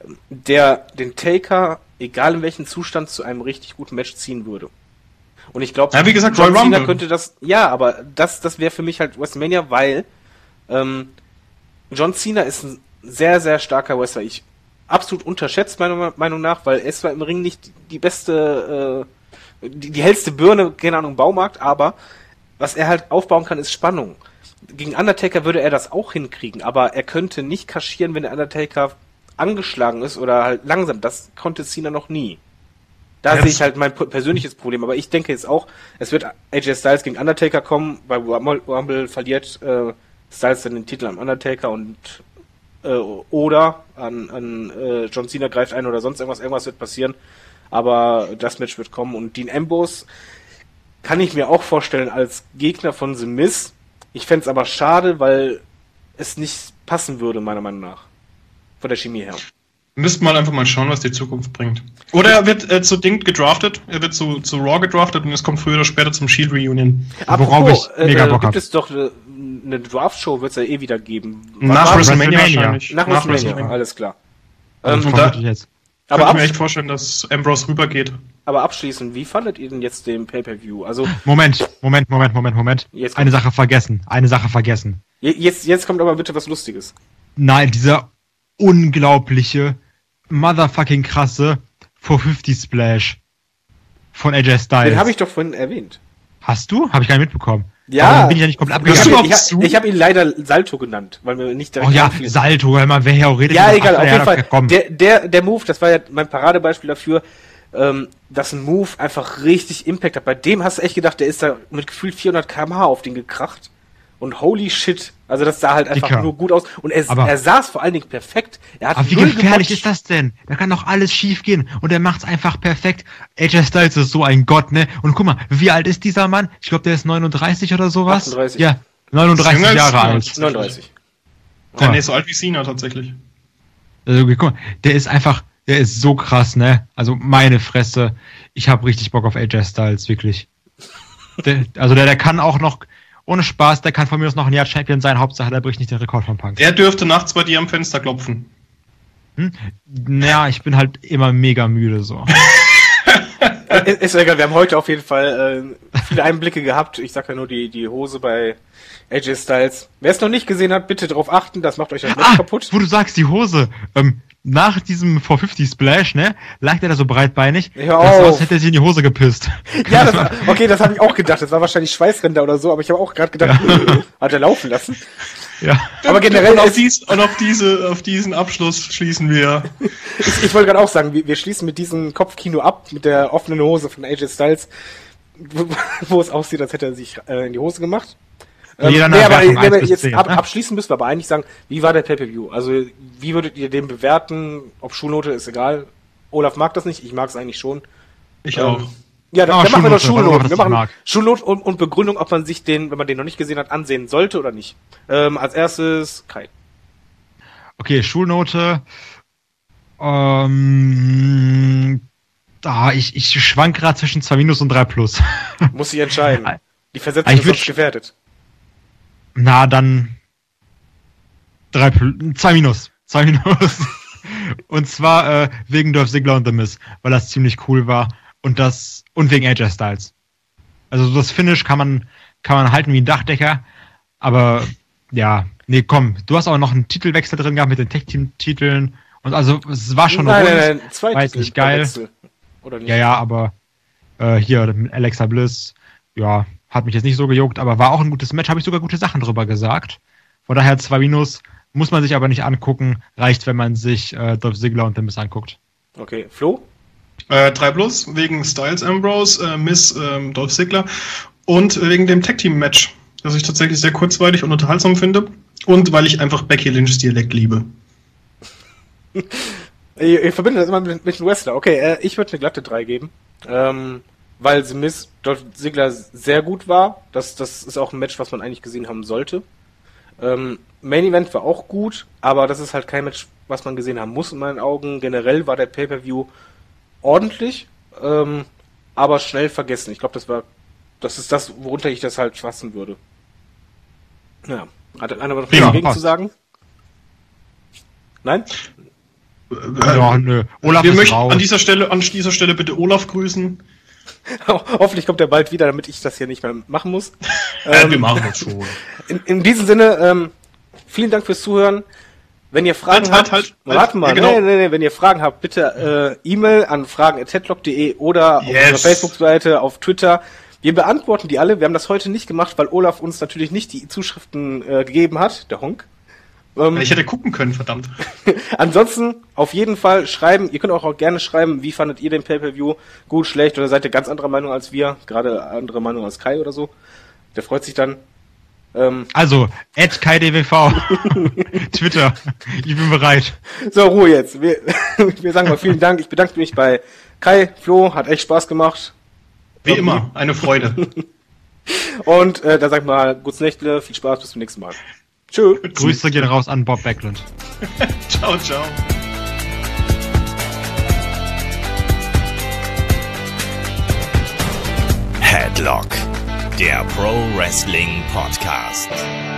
der den Taker, egal in welchem Zustand, zu einem richtig guten Match ziehen würde. Und ich glaube, Ja, wie gesagt, John Royal Cena Rumble. könnte das, ja, aber das, das wäre für mich halt WrestleMania, weil ähm, John Cena ist ein sehr, sehr starker Wrestler. Ich absolut unterschätzt, meiner Meinung nach, weil er ist zwar im Ring nicht die beste, äh, die, die hellste Birne, keine Ahnung, Baumarkt, aber was er halt aufbauen kann, ist Spannung. Gegen Undertaker würde er das auch hinkriegen, aber er könnte nicht kaschieren, wenn der Undertaker angeschlagen ist oder halt langsam. Das konnte Cena noch nie. Da Ja, sehe das- ich halt mein p- persönliches Problem. Aber ich denke jetzt auch, es wird A J Styles gegen Undertaker kommen. Bei Rumble, Rumble verliert äh, Styles dann den Titel am Undertaker und äh, oder an, an äh, John Cena greift ein oder sonst irgendwas, irgendwas wird passieren. Aber das Match wird kommen und Dean Ambrose kann ich mir auch vorstellen als Gegner von The Miz. Ich fände es aber schade, weil es nicht passen würde, meiner Meinung nach. Von der Chemie her. Müssten mal einfach mal schauen, was die Zukunft bringt. Oder er wird äh, zu Ding gedraftet, er wird zu, zu Raw gedraftet und es kommt früher oder später zum Shield Reunion. Worauf ich mega äh, Bock gibt hab. es doch eine, eine Draft-Show, wird es ja eh wieder geben. Nach War- WrestleMania WrestleMania. wahrscheinlich. Nach WrestleMania, alles klar. Ähm, Ähm, da- jetzt. aber, Könnte ich mir absch echt vorstellen, dass Ambrose rübergeht. aber abschließend, wie fandet ihr denn jetzt den Pay-Per-View? Also, Moment, Moment, Moment, Moment, Moment. Jetzt kommt- Eine Sache vergessen. Eine Sache vergessen. je- jetzt, jetzt kommt aber bitte was Lustiges. Nein, dieser unglaubliche, motherfucking krasse vier fünfzig Splash von A J Styles. Den habe ich doch vorhin erwähnt. Hast du? Habe ich gar nicht mitbekommen. Ja. Warum bin ich ja nicht komplett Ich Bist abgegangen? du habe auf ich hab, ich hab ihn leider Salto genannt, weil mir nicht direkt Oh ja, einfiel. Salto, weil man wer ja auch redet. Ja, über- egal, Ach, auf ja, jeden Fall. Komm. Der, der, der Move, das war ja mein Paradebeispiel dafür, ähm, dass ein Move einfach richtig Impact hat. Bei dem hast du echt gedacht, der ist da mit gefühlt vierhundert Kilometer pro Stunde auf den gekracht. Und holy shit, also das sah halt einfach Dicker. nur gut aus. Und er, Aber- er saß vor allen Dingen perfekt. Er hat Aber wie null gefährlich gemotzt. ist das denn? Da kann doch alles schief gehen und er macht's einfach perfekt. A J Styles ist so ein Gott, ne? Und guck mal, wie alt ist dieser Mann? Ich glaube, der ist neununddreißig oder sowas. achtunddreißig. Ja, neununddreißig Jünger als Jahre Cena. alt. neununddreißig. Ja, nee, so alt wie Cena tatsächlich. Also, guck mal, der ist einfach, der ist so krass, ne? Also meine Fresse, ich habe richtig Bock auf A J Styles, wirklich. Der, also der, der kann auch noch, ohne Spaß, der kann von mir aus noch ein Jahr Champion sein, Hauptsache der bricht nicht den Rekord von Punk. Er dürfte nachts bei dir am Fenster klopfen. Hm? Naja, ich bin halt immer mega müde so. Ist ist egal, wir haben heute auf jeden Fall äh, viele Einblicke gehabt. Ich sag ja nur die, die Hose bei A J Styles. Wer es noch nicht gesehen hat, bitte darauf achten, das macht euch das Match Ah, kaputt. wo du sagst, die Hose. Ähm, nach diesem vier fünfzig Splash, ne, lag der da so breitbeinig. Hör Das sah aus, auf. hätte er sich in die Hose gepisst. Ja, das war, okay, das habe ich auch gedacht. Das war wahrscheinlich Schweißränder oder so, aber ich habe auch gerade gedacht, hat er laufen lassen. Ja. Aber generell, und auf, ist, dies, und auf, diese, auf diesen Abschluss schließen wir. ich, ich wollte gerade auch sagen, wir, wir schließen mit diesem Kopfkino ab, mit der offenen Hose von A J Styles, wo, wo es aussieht, als hätte er sich äh, in die Hose gemacht. Ähm, Jeder nee, nach aber, Wertung nee, eins aber bis jetzt zehn, ab, ne? abschließen müssen wir aber eigentlich sagen, wie war der Pay-Per-View? Also, wie würdet ihr den bewerten? Ob Schulnote ist egal. Olaf mag das nicht, ich mag es eigentlich schon. Ich Ähm, auch. Ja, dann, Aber dann machen wir doch Schulnote, warum Schulnoten. man das Wir nicht machen mag. Schulnote und, und Begründung, ob man sich den, wenn man den noch nicht gesehen hat, ansehen sollte oder nicht. Ähm, als erstes Kai. Okay, Schulnote. Ähm, ah, ich, ich schwank gerade zwischen zwei Minus und drei Plus. Muss sich entscheiden. Die Versetzung Ich ist würd- sonst gefährdet. Na, dann drei Plus, zwei Minus. Zwei Minus. Und zwar äh, wegen Dolph Ziggler und The Miz, weil das ziemlich cool war. Und das und wegen A J Styles. Also so das Finish kann man kann man halten wie ein Dachdecker, aber ja, nee, komm, du hast auch noch einen Titelwechsel drin gehabt mit den Tech-Team-Titeln und also es war schon nein, rund. nein, nein, zwei weiß Titel nicht, per geil. Wechsel. Oder nicht? Ja, ja, aber äh, hier mit Alexa Bliss, ja, hat mich jetzt nicht so gejuckt, aber war auch ein gutes Match, habe ich sogar gute Sachen drüber gesagt. Von daher zwei Minus, muss man sich aber nicht angucken, reicht, wenn man sich äh, Dolph Ziggler und The Miz anguckt. Okay, Flo? Äh, drei plus, wegen Styles Ambrose, äh, Miss ähm, Dolph Ziggler und wegen dem Tag-Team-Match, das ich tatsächlich sehr kurzweilig und unterhaltsam finde und weil ich einfach Becky Lynchs Dialekt liebe. Ihr, ihr verbindet das immer mit, mit dem Wrestler. Okay, äh, ich würde eine glatte drei geben. Ähm, weil The Miz Dolph Ziggler sehr gut war. Das, das ist auch ein Match, was man eigentlich gesehen haben sollte. Ähm, Main Event war auch gut, aber das ist halt kein Match, was man gesehen haben muss in meinen Augen. Generell war der Pay-Per-View ordentlich, ähm, aber schnell vergessen. Ich glaube, das war, das ist das, worunter ich das halt fassen würde. Ja, hat einer noch was Ja, dagegen passt. zu sagen? Nein? Ja, nö. Olaf Wir ist möchten raus. an dieser Stelle, an dieser Stelle bitte Olaf grüßen. Hoffentlich kommt er bald wieder, damit ich das hier nicht mehr machen muss. Äh, wir machen das schon. In, in diesem Sinne, ähm, vielen Dank fürs Zuhören. Wenn ihr Fragen Halt, halt, habt, halt, halt. warte mal, Ja, genau. nee, nee, nee, wenn ihr Fragen habt, bitte äh, E-Mail an fragen at headlock punkt de oder auf Yes. unserer Facebook-Seite, auf Twitter. Wir beantworten die alle. Wir haben das heute nicht gemacht, weil Olaf uns natürlich nicht die Zuschriften äh, gegeben hat, der Honk. Ähm, Ich hätte gucken können, verdammt. Ansonsten auf jeden Fall schreiben. Ihr könnt auch, auch gerne schreiben, wie fandet ihr den Pay-Per-View? Gut, schlecht oder seid ihr ganz anderer Meinung als wir? Gerade andere Meinung als Kai oder so. Der freut sich dann. Ähm, Also, at K D W V. Twitter. Ich bin bereit. so, Ruhe jetzt. Wir, wir sagen mal vielen Dank. Ich bedanke mich bei Kai, Flo, hat echt Spaß gemacht. Wie immer, eine Freude. Und äh, dann sag ich mal, gutes Nächtle, viel Spaß, bis zum nächsten Mal. Tschö. Grüße gehen raus an Bob Backlund. Ciao, ciao. Headlock, der Pro Wrestling Podcast.